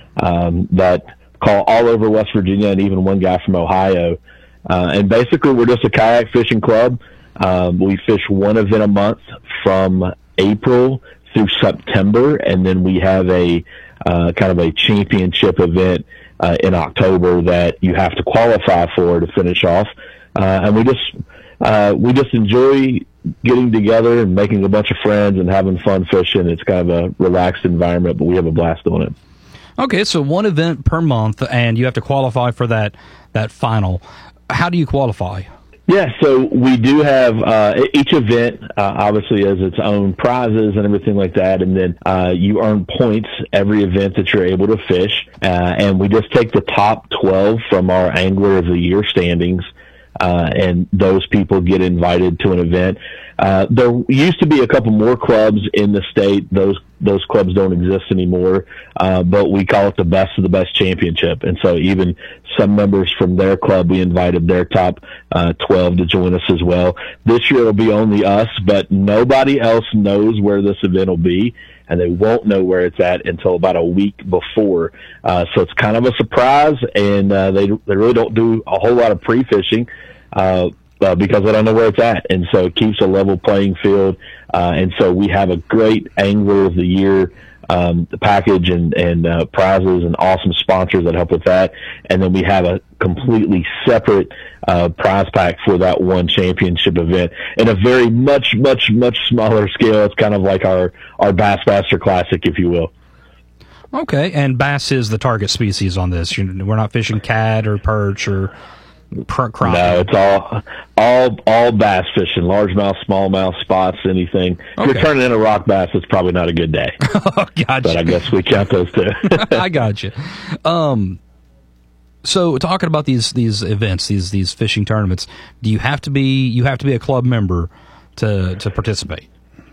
um, that call all over West Virginia, and even one guy from Ohio. Uh, and basically, we're just a kayak fishing club. Um, we fish one event a month from April through September, and then we have a uh, kind of a championship event uh, in October that you have to qualify for to finish off. Uh, and we just uh, we just enjoy getting together and making a bunch of friends and having fun fishing. It's kind of a relaxed environment, but we have a blast doing it. Okay, so one event per month, and you have to qualify for that that final. How do you qualify? Yeah, so we do have uh, each event uh, obviously has its own prizes and everything like that, and then uh, you earn points every event that you're able to fish, uh, and we just take the top twelve from our Angler of the Year standings, uh, and those people get invited to an event. Uh, there used to be a couple more clubs in the state. Those those clubs don't exist anymore, uh, but we call it the Best of the Best Championship. And so even some members from their club, we invited their top uh, twelve to join us as well. This year it'll be only us, but nobody else knows where this event will be, and they won't know where it's at until about a week before. Uh, so it's kind of a surprise, and uh, they they really don't do a whole lot of pre-fishing. Uh, Uh, because I don't know where it's at, and so it keeps a level playing field. Uh, and so we have a great Angler of the Year um, package and, and uh, prizes and awesome sponsors that help with that. And then we have a completely separate uh, prize pack for that one championship event in a very much, much, much smaller scale. It's kind of like our, our Bassmaster Classic, if you will. Okay, and bass is the target species on this. We're not fishing cod or perch or Pr- crappie. No, it's all all all bass fishing, largemouth, smallmouth, spots, anything. If Okay. you're turning in a rock bass, it's probably not a good day. Gotcha. But I guess we count those too. I got you. Um, so talking about these these events, these these fishing tournaments, do you have to be you have to be a club member to to participate?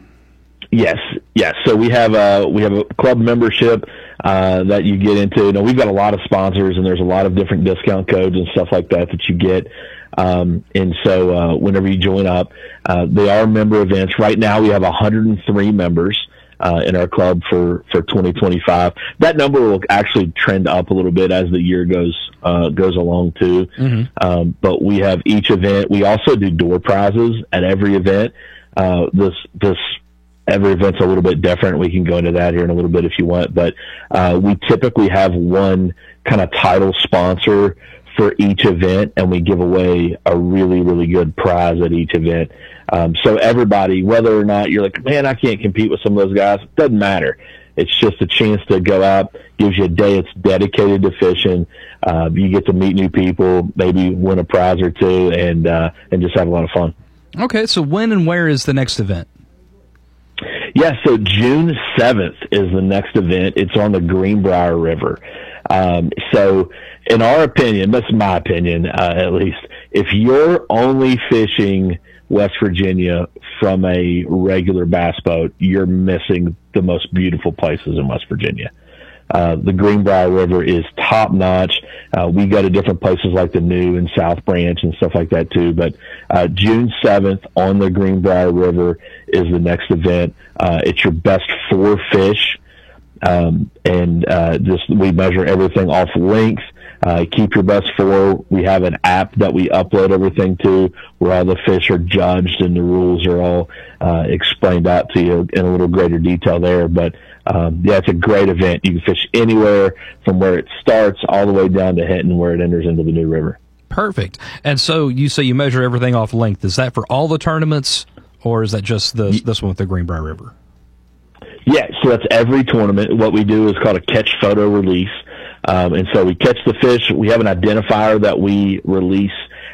Yes, yes. So we have a we have a club membership uh, that you get into. You know, we've got a lot of sponsors, and there's a lot of different discount codes and stuff like that that you get. Um, and so uh, whenever you join up, uh, they are member events. Right now, we have one hundred three members uh, in our club for for twenty twenty-five. That number will actually trend up a little bit as the year goes uh, goes along too. Mm-hmm. Um, but we have each event. We also do door prizes at every event. Uh, this this. Every event's a little bit different. We can go into that here in a little bit if you want, but uh, we typically have one kind of title sponsor for each event, and we give away a really, really good prize at each event. Um, so everybody, whether or not you're like, man, I can't compete with some of those guys, doesn't matter. It's just a chance to go out, gives you a day it's dedicated to fishing. Uh, you get to meet new people, maybe win a prize or two, and uh, and just have a lot of fun. Okay, so when and where is the next event? Yeah, so June seventh is the next event. It's on the Greenbrier River. Um, so in our opinion, that's my opinion, uh, at least, if you're only fishing West Virginia from a regular bass boat, you're missing the most beautiful places in West Virginia. Uh, the Greenbrier River is top notch. Uh, we go to different places like the New and South Branch and stuff like that too. But uh, June seventh on the Greenbrier River is the next event. Uh, it's your best four fish, um, and uh, just we measure everything off length. Uh, keep your best four. We have an app that we upload everything to, where all the fish are judged and the rules are all uh, explained out to you in a little greater detail there. But um, yeah, it's a great event. You can fish anywhere from where it starts all the way down to Hinton, where it enters into the New River. Perfect. And so you say you measure everything off length. Is that for all the tournaments, or is that just the, this one with the Greenbrier River? Yeah, so that's every tournament. What we do is called a catch photo release. Um, and so we catch the fish. We have an identifier that we release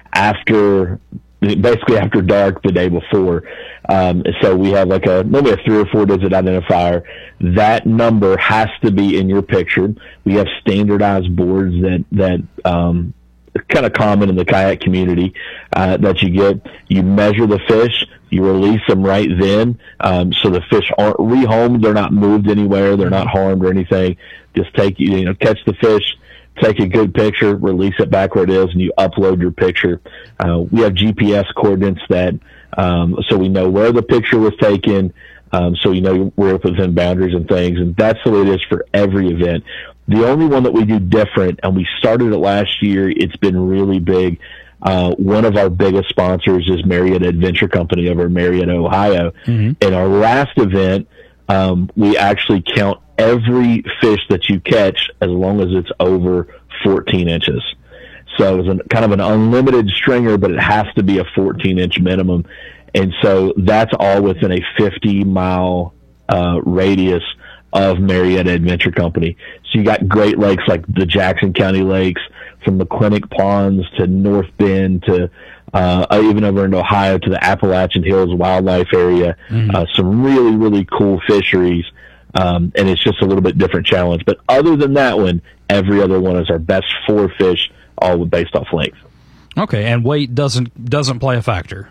after, basically after dark the day before. Um, so we have like a, maybe a three or four digit identifier. That number has to be in your picture. We have standardized boards that, that, um, kind of common in the kayak community, uh, that you get. You measure the fish, you release them right then. Um, so the fish aren't rehomed. They're not moved anywhere. They're not harmed or anything. Just take, you know, catch the fish, take a good picture, release it back where it is, and you upload your picture. Uh, we have G P S coordinates that, um, so we know where the picture was taken. Um, so you know we're within boundaries and things, and that's the way it is for every event. The only one that we do different, and we started it last year, it's been really big. Uh, one of our biggest sponsors is Marietta Adventure Company over in Marietta, Ohio. Mm-hmm. In our last event, um, we actually count every fish that you catch as long as it's over fourteen inches. So it's an, kind of an unlimited stringer, but it has to be a fourteen inch minimum. And so that's all within a fifty mile uh, radius of Marietta Adventure Company. So you got Great Lakes like the Jackson County Lakes, from McClinic Ponds to North Bend to uh, even over in Ohio to the Appalachian Hills Wildlife Area. Mm-hmm. Uh, some really, really cool fisheries. Um, and it's just a little bit different challenge. But other than that one, every other one is our best four fish, all based off length. Okay, and weight doesn't doesn't play a factor.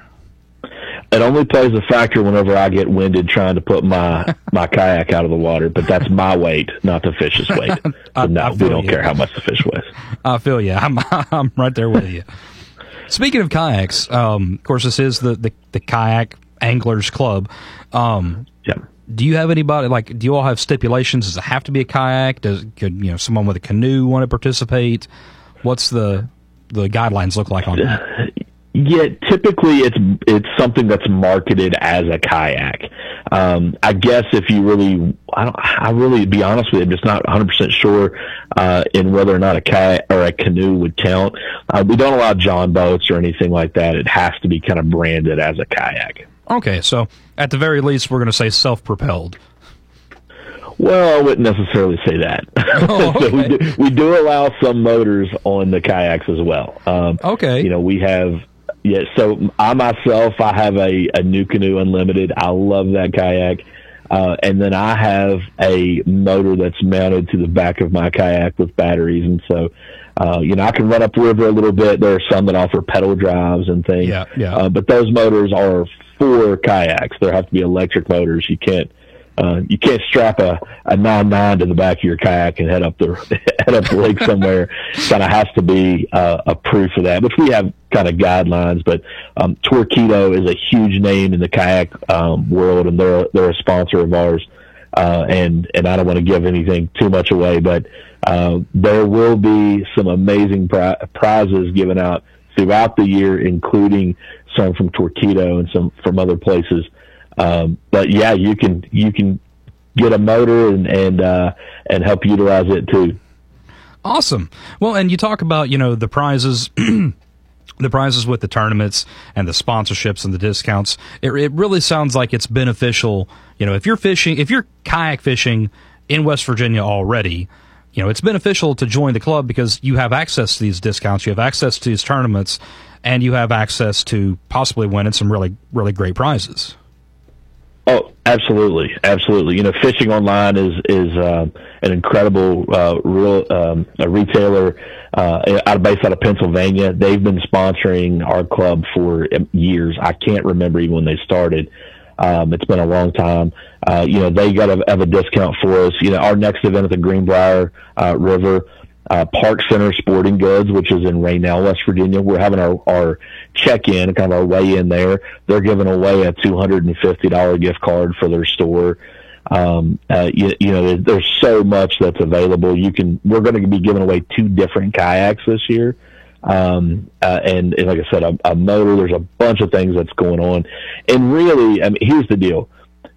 It only plays a factor whenever I get winded trying to put my, my kayak out of the water, but that's my weight, not the fish's weight. So I, no, I we don't you. care how much the fish weighs. I feel you. I'm I'm right there with you. Speaking of kayaks, um, of course, this is the, the, the Kayak Anglers Club. Um, yeah. Do you have anybody, like, do you all have stipulations? Does it have to be a kayak? Does could you know someone with a canoe want to participate? What's the the guidelines look like on that? Yeah, typically it's it's something that's marketed as a kayak. Um, I guess if you really, I don't, I really, to be honest with you, I'm just not one hundred percent sure uh, in whether or not a kayak or a canoe would count. Uh, we don't allow John boats or anything like that. It has to be kind of branded as a kayak. Okay, so at the very least, we're going to say self-propelled. Well, I wouldn't necessarily say that. Oh, okay. So we do, we do allow some motors on the kayaks as well. Um, okay. You know, we have, yeah, so I myself, I have a, a New Canoe Unlimited. I love that kayak. Uh, and then I have a motor that's mounted to the back of my kayak with batteries. And so, uh, you know, I can run up river a little bit. There are some that offer pedal drives and things. Yeah, yeah. Uh, but those motors are for kayaks. There have to be electric motors. You can't, uh, you can't strap a, a nine nine to the back of your kayak and head up the, head up the lake somewhere. Kind of has to be, uh, approved for that, which we have kind of guidelines, but, um, Torqeedo is a huge name in the kayak, um, world, and they're, they're a sponsor of ours. Uh, and, and I don't want to give anything too much away, but, uh, there will be some amazing pri- prizes given out throughout the year, including some from Torqeedo and some from other places. Um, but yeah, you can, you can get a motor and, and, uh, and help utilize it too. Awesome. Well, and you talk about, you know, the prizes, the prizes with the tournaments and the sponsorships and the discounts. It, it really sounds like it's beneficial. You know, if you're fishing, if you're kayak fishing in West Virginia already, you know, it's beneficial to join the club because you have access to these discounts, you have access to these tournaments, and you have access to possibly winning some really, really great prizes. Oh, absolutely, absolutely. You know, Fishing Online is is uh, an incredible uh, real um, a retailer uh, out of based out of Pennsylvania. They've been sponsoring our club for years. I can't remember even when they started. Um, it's been a long time. Uh, you know, they got to have a discount for us. You know, our next event at the Greenbrier uh, River. Uh, Park Center Sporting Goods, which is in Raynell, West Virginia. We're having our, our check-in, kind of our weigh-in there. They're giving away a two hundred fifty dollars gift card for their store. Um, uh, you, you know, there's so much that's available. You can, we're going to be giving away two different kayaks this year. Um, uh, and, and like I said, a, a motor, there's a bunch of things that's going on. And really, I mean, here's the deal.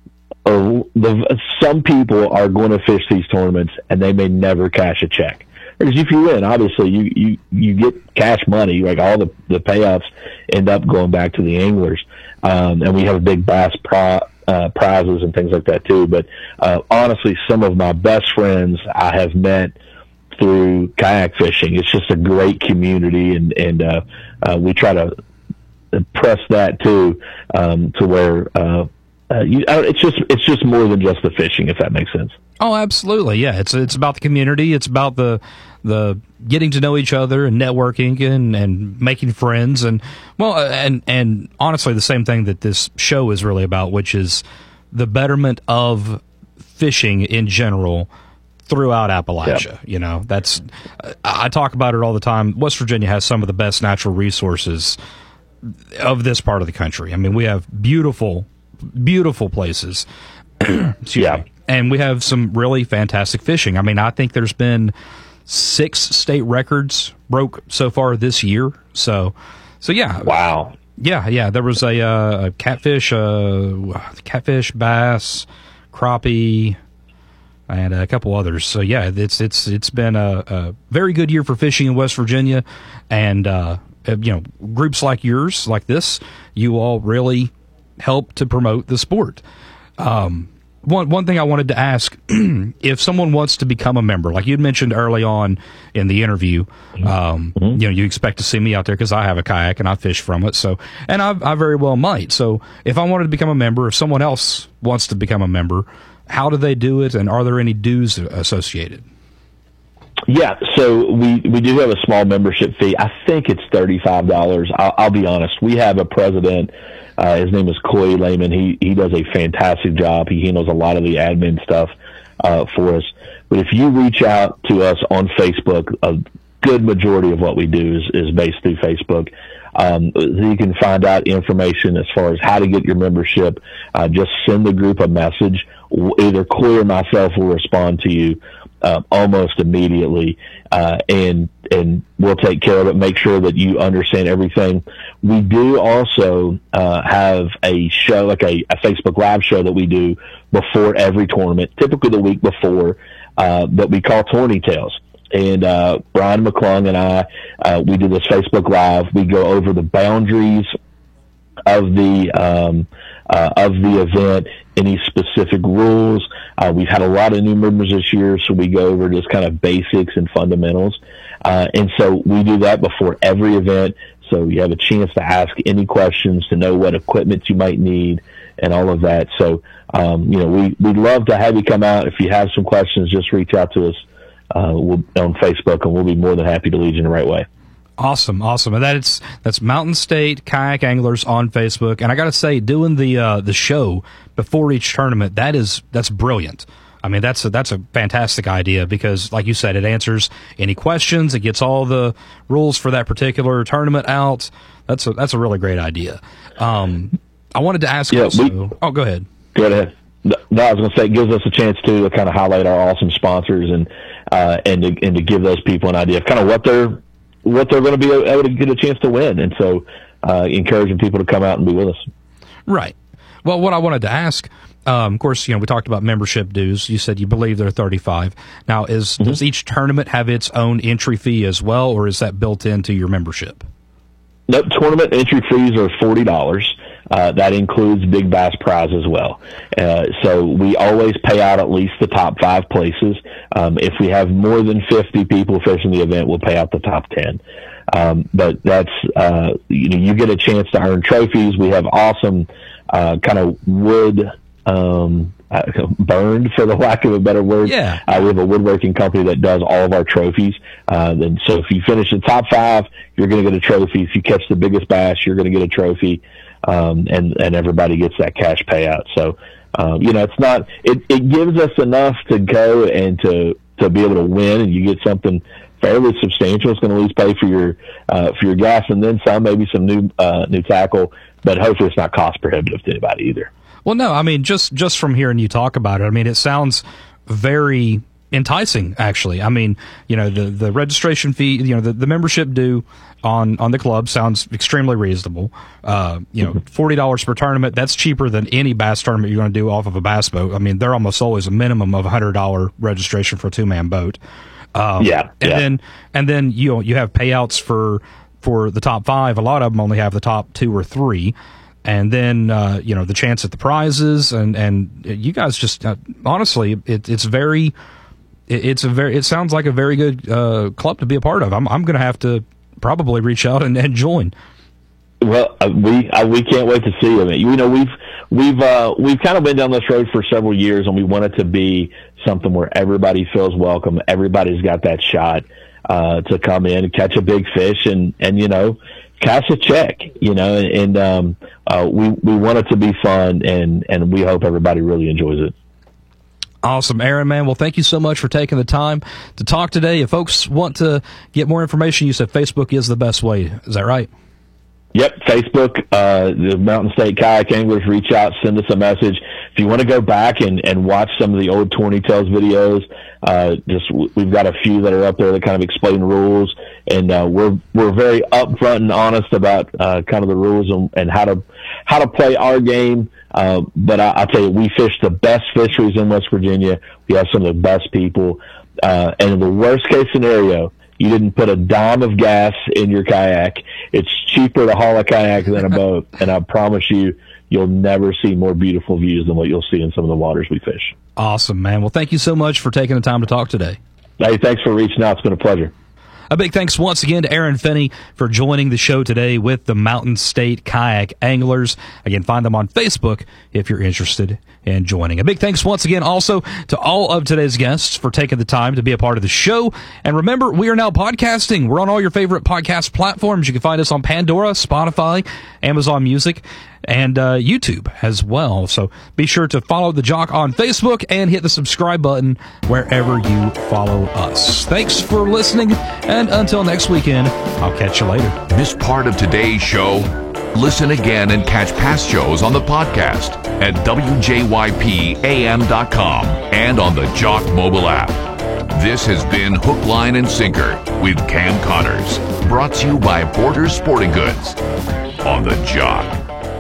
Uh, the, some people are going to fish these tournaments and they may never cash a check. Because if you win, obviously you, you, you get cash money, like all the, the payouts end up going back to the anglers. Um, and we have big bass pri- uh, prizes and things like that too. But, uh, honestly, some of my best friends I have met through kayak fishing. It's just a great community, and, and, uh, uh, we try to press that too, um, to where, uh, uh, you, it's just, it's just more than just the fishing, if that makes sense. Oh, absolutely. Yeah. It's, it's about the community. It's about the, the getting to know each other and networking and, and making friends. And, well, and, and honestly, the same thing that this show is really about, which is the betterment of fishing in general throughout Appalachia. Yep. You know, that's, I talk about it all the time. West Virginia has some of the best natural resources of this part of the country. I mean, we have beautiful, beautiful places. Yeah. And we have some really fantastic fishing. I mean, I think there's been six state records broke so far this year. So, so yeah. Wow. Yeah, yeah. There was a, uh, a catfish, uh, catfish, bass, crappie, and a couple others. So yeah, it's it's it's been a, a very good year for fishing in West Virginia, and uh, you know, groups like yours, like this, you all really help to promote the sport. Um, One one thing I wanted to ask, if someone wants to become a member, like you had mentioned early on in the interview, um, mm-hmm. you know, you expect to see me out there because I have a kayak and I fish from it. So, and I, I very well might. So if I wanted to become a member, if someone else wants to become a member, how do they do it? And are there any dues associated? Yeah, so we, we do have a small membership fee. I think it's thirty-five dollars. I'll, I'll be honest. We have a president. Uh, his name is Coy Lehman. He he does a fantastic job. He handles a lot of the admin stuff uh, for us. But if you reach out to us on Facebook, a good majority of what we do is, is based through Facebook. Um, you can find out information as far as how to get your membership. Uh, just send the group a message. Either Coy or myself will respond to you uh, almost immediately, uh, and and we'll take care of it. Make sure that you understand everything. We do also uh, have a show, like a, a Facebook Live show that we do before every tournament, typically the week before, uh, that we call Tourney Tales. And uh, Brian McClung and I, uh, we do this Facebook Live. We go over the boundaries of the um, uh, of the event any specific rules. Uh, we've had a lot of new members this year, so we go over just kind of basics and fundamentals. Uh, and so we do that before every event, so you have a chance to ask any questions, to know what equipment you might need, and all of that. So, um, you know, we, we'd love to have you come out. If you have some questions, just reach out to us uh, we'll, on Facebook, and we'll be more than happy to lead you in the right way. Awesome, awesome. And that it's that's Mountain State Kayak Anglers on Facebook. And I got to say, doing the uh, the show before each tournament, that is that's brilliant. I mean, that's a, that's a fantastic idea because, like you said, it answers any questions. It gets all the rules for that particular tournament out. That's a that's a really great idea. Um, I wanted to ask yeah, also. We, oh, go ahead. Go ahead. No, I was going to say it gives us a chance too to kind of highlight our awesome sponsors and uh, and to, and to give those people an idea of kind of what they're what they're going to be able to get a chance to win. And so uh, encouraging people to come out and be with us. Right. Well, what I wanted to ask, um, of course, you know, we talked about membership dues. You said you believe they're thirty-five. Now, is mm-hmm. does each tournament have its own entry fee as well, or is that built into your membership? Nope, tournament entry fees are forty dollars. Uh, that includes big bass prize as well. Uh, so we always pay out at least the top five places. Um, if we have more than fifty people fishing the event, we'll pay out the top ten. Um, but that's, uh, you know, you get a chance to earn trophies. We have awesome, uh, kind of wood, um, uh, burned, for the lack of a better word. Yeah. Uh, we have a woodworking company that does all of our trophies. Uh, and so if you finish the top five, you're going to get a trophy. If you catch the biggest bass, you're going to get a trophy. Um, and, and everybody gets that cash payout. So, um, you know, it's not, it, it gives us enough to go and to, to be able to win, and you get something fairly substantial. It's going to at least pay for your, uh, for your gas and then some, maybe some new, uh, new tackle, but hopefully it's not cost prohibitive to anybody either. Well, no, I mean, just, just from hearing you talk about it, I mean, it sounds very enticing, actually. I mean, you know, the, the registration fee, you know, the, the membership due on, on the club sounds extremely reasonable. Uh, you know, forty dollars per tournament, that's cheaper than any bass tournament you're going to do off of a bass boat. I mean, they're almost always a minimum of a one hundred dollars registration for a two-man boat. Um, yeah, and yeah. then, and then, you know, you have payouts for, for the top five. A lot of them only have the top two or three. And then, uh, you know, the chance at the prizes, and, and you guys just, uh, honestly, it, it's very, it, it's a very, it sounds like a very good, uh, club to be a part of. I'm, I'm going to have to probably reach out and, and join. Well, uh, we uh, we can't wait to see them. You know, we've we've uh, we've kind of been down this road for several years, and we want it to be something where everybody feels welcome. Everybody's got that shot uh, to come in and catch a big fish, and, and you know, cash a check. You know, and, and um, uh, we we want it to be fun, and and we hope everybody really enjoys it. Awesome, Aaron, man. Well, thank you so much for taking the time to talk today. If folks want to get more information, you said Facebook is the best way. Is that right? Yep, Facebook, uh, the Mountain State Kayak Anglers, reach out, send us a message. If you want to go back and, and watch some of the old Tourney Tales videos, uh, just, we've got a few that are up there that kind of explain the rules, and, uh, we're, we're very upfront and honest about, uh, kind of the rules and, and how to, how to play our game. Uh, but I, I'll tell you, we fish the best fisheries in West Virginia. We have some of the best people, uh, and in the worst case scenario, you didn't put a dime of gas in your kayak. It's cheaper to haul a kayak than a boat, and I promise you, you'll never see more beautiful views than what you'll see in some of the waters we fish. Awesome, man. Well, thank you so much for taking the time to talk today. Hey, thanks for reaching out. It's been a pleasure. A big thanks once again to Aaron Finney for joining the show today with the Mountain State Kayak Anglers. Again, find them on Facebook if you're interested in joining. A big thanks once again also to all of today's guests for taking the time to be a part of the show. And remember, we are now podcasting. We're on all your favorite podcast platforms. You can find us on Pandora, Spotify, Amazon Music, and uh, YouTube as well. So be sure to follow The Jock on Facebook and hit the subscribe button wherever you follow us. Thanks for listening, and until next weekend, I'll catch you later. Missed part of today's show? Listen again and catch past shows on the podcast at W J Y P A M dot com and on the Jock mobile app. This has been Hook, Line, and Sinker with Cam Connors, brought to you by Borders Sporting Goods on the Jock.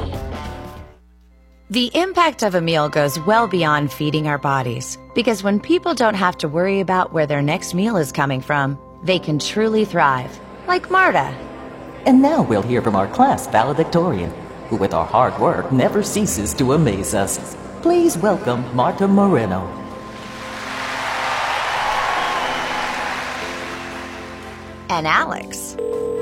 The impact of a meal goes well beyond feeding our bodies, because when people don't have to worry about where their next meal is coming from, they can truly thrive, like Marta. And now we'll hear from our class valedictorian, who with our hard work never ceases to amaze us. Please welcome Marta Moreno. And Alex.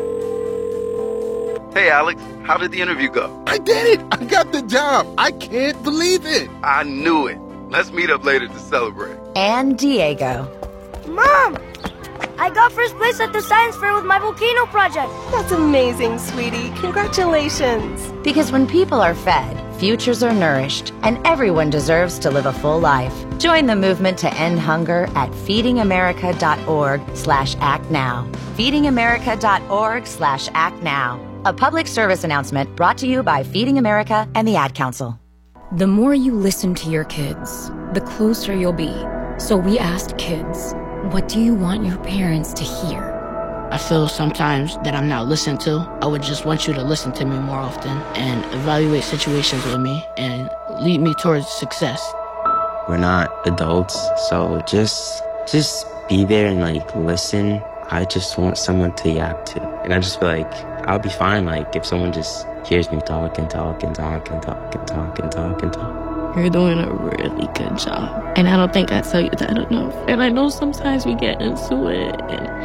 Hey, Alex, how did the interview go? I did it! I got the job! I can't believe it! I knew it. Let's meet up later to celebrate. And Diego. Mom! I got first place at the science fair with my volcano project. That's amazing, sweetie. Congratulations. Because when people are fed, futures are nourished, and everyone deserves to live a full life. Join the movement to end hunger at feedingamerica.org slash act now. feedingamerica.org slash act now. A public service announcement brought to you by Feeding America and the Ad Council. The more you listen to your kids, the closer you'll be. So we asked kids, what do you want your parents to hear? I feel sometimes that I'm not listened to. I would just want you to listen to me more often and evaluate situations with me and lead me towards success. We're not adults, so just just be there and like listen. I just want someone to yap to. And I just feel like I'll be fine like if someone just hears me talk and talk and talk and talk and talk and talk and talk. You're doing a really good job. And I don't think I tell you that enough. And I know sometimes we get into it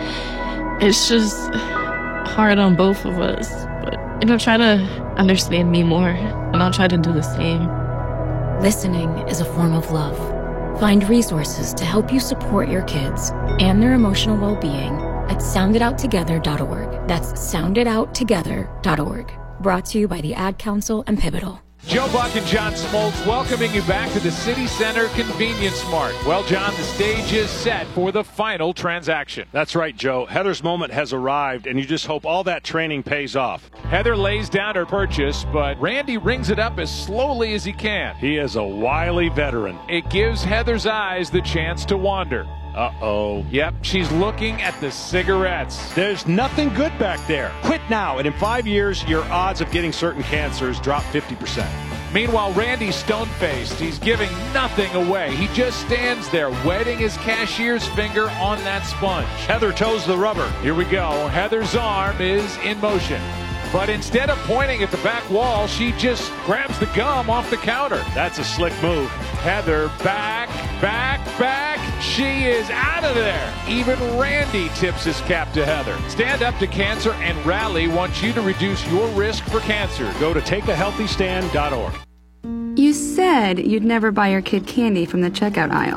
and it's just hard on both of us. But, you know, try to understand me more and I'll try to do the same. Listening is a form of love. Find resources to help you support your kids and their emotional well-being at sound it out together dot org. That's sound it out together dot org. Brought to you by the Ad Council and Pivotal. Joe Buck and John Smoltz welcoming you back to the City Center Convenience Mart. Well, John, the stage is set for the final transaction. That's right, Joe. Heather's moment has arrived, and you just hope all that training pays off. Heather lays down her purchase, but Randy rings it up as slowly as he can. He is a wily veteran. It gives Heather's eyes the chance to wander. Uh-oh. Yep, she's looking at the cigarettes. There's nothing good back there. Quit now, and in five years, your odds of getting certain cancers drop fifty percent. Meanwhile, Randy's stone-faced. He's giving nothing away. He just stands there, wetting his cashier's finger on that sponge. Heather toes the rubber. Here we go. Heather's arm is in motion. But instead of pointing at the back wall, she just grabs the gum off the counter. That's a slick move. Heather back, back, back. She is out of there. Even Randy tips his cap to Heather. Stand Up to Cancer and Rally wants you to reduce your risk for cancer. Go to take a healthy stand dot org. You said you'd never buy your kid candy from the checkout aisle.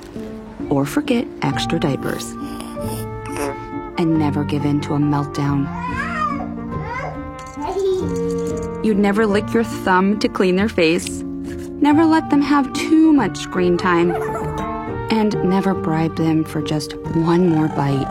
Or forget extra diapers. And never give in to a meltdown. You'd never lick your thumb to clean their face. Never let them have too much screen time. And never bribe them for just one more bite.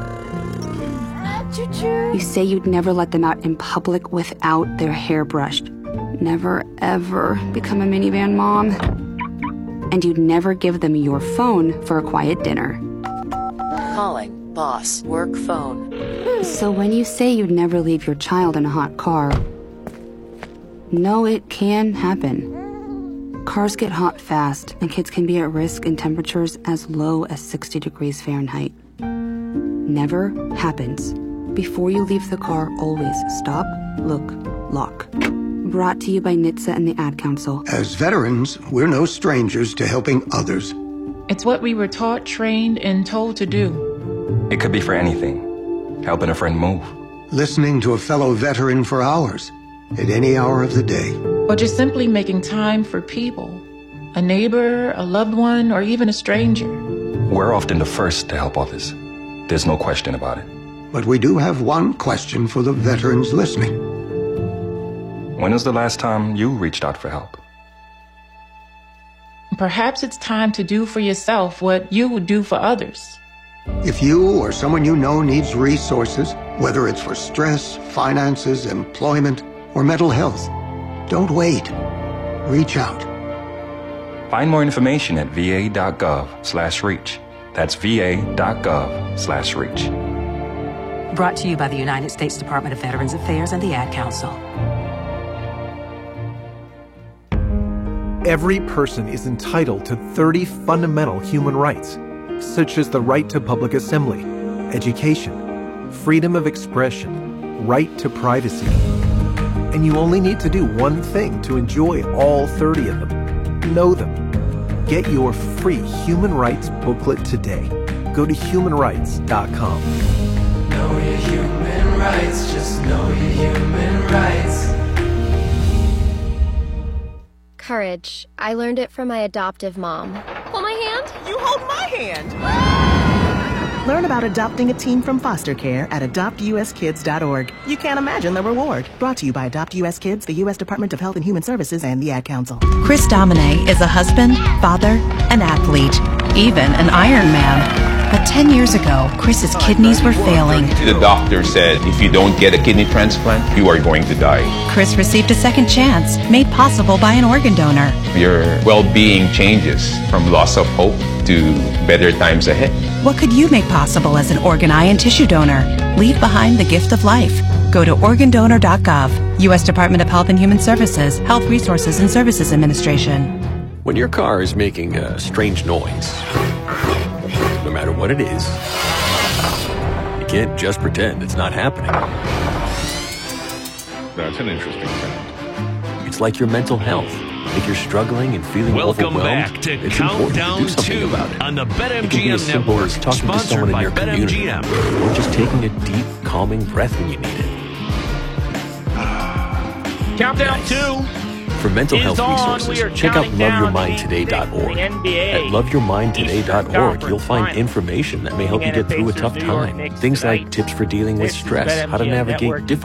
You say you'd never let them out in public without their hair brushed. Never, ever become a minivan mom. And you'd never give them your phone for a quiet dinner. Calling boss work phone. So when you say you'd never leave your child in a hot car, no, it can happen. Cars get hot fast, and kids can be at risk in temperatures as low as sixty degrees Fahrenheit. Never happens. Before you leave the car, always stop, look, lock. Brought to you by N H T S A and the Ad Council. As veterans, we're no strangers to helping others. It's what we were taught, trained, and told to do. It could be for anything. Helping a friend move. Listening to a fellow veteran for hours. At any hour of the day. Or just simply making time for people. A neighbor, a loved one, or even a stranger. We're often the first to help others. There's no question about it. But we do have one question for the veterans listening. When was the last time you reached out for help? Perhaps it's time to do for yourself what you would do for others. If you or someone you know needs resources, whether it's for stress, finances, employment, or mental health, don't wait. Reach out. Find more information at va.gov slash reach. That's va.gov slash reach. Brought to you by the United States Department of Veterans Affairs and the Ad Council. Every person is entitled to thirty fundamental human rights, such as the right to public assembly, education, freedom of expression, right to privacy. And you only need to do one thing to enjoy all thirty of them. know them. Get your free human rights booklet today. Go to human rights dot com. Know your human rights, just know your human rights. Courage. I learned it from my adoptive mom. Hold my hand. You hold my hand. Learn about adopting a teen from foster care at adopt u s kids dot org. You can't imagine the reward. Brought to you by Adopt U S Kids, the U S Department of Health and Human Services, and the Ad Council. Chris Domine is a husband, father, an athlete, even an Iron Man. But ten years ago, Chris's kidneys were failing. The doctor said if you don't get a kidney transplant, you are going to die. Chris received a second chance, made possible by an organ donor. Your well-being changes from loss of hope to better times ahead. What could you make possible as an organ, eye, and tissue donor? Leave behind the gift of life. Go to organ donor dot gov. U S Department of Health and Human Services, Health Resources and Services Administration. When your car is making a strange noise, no matter what it is, you can't just pretend it's not happening. That's an interesting fact. It's like your mental health. If you're struggling and feeling Welcome overwhelmed, back to it's Countdown important to do something two about it. on the It can be BetMGM as simple Network, as talking to sponsored someone in by your community, BetMGM. or just taking a deep, calming breath when you need it. Countdown Nice. two. For mental is health on. resources, We are check out counting love your down mind the today dot org. the N B A At love your mind today dot org, you'll find Finals. information that may help you get through a tough time. Things like tips for dealing with stress, how to navigate difficult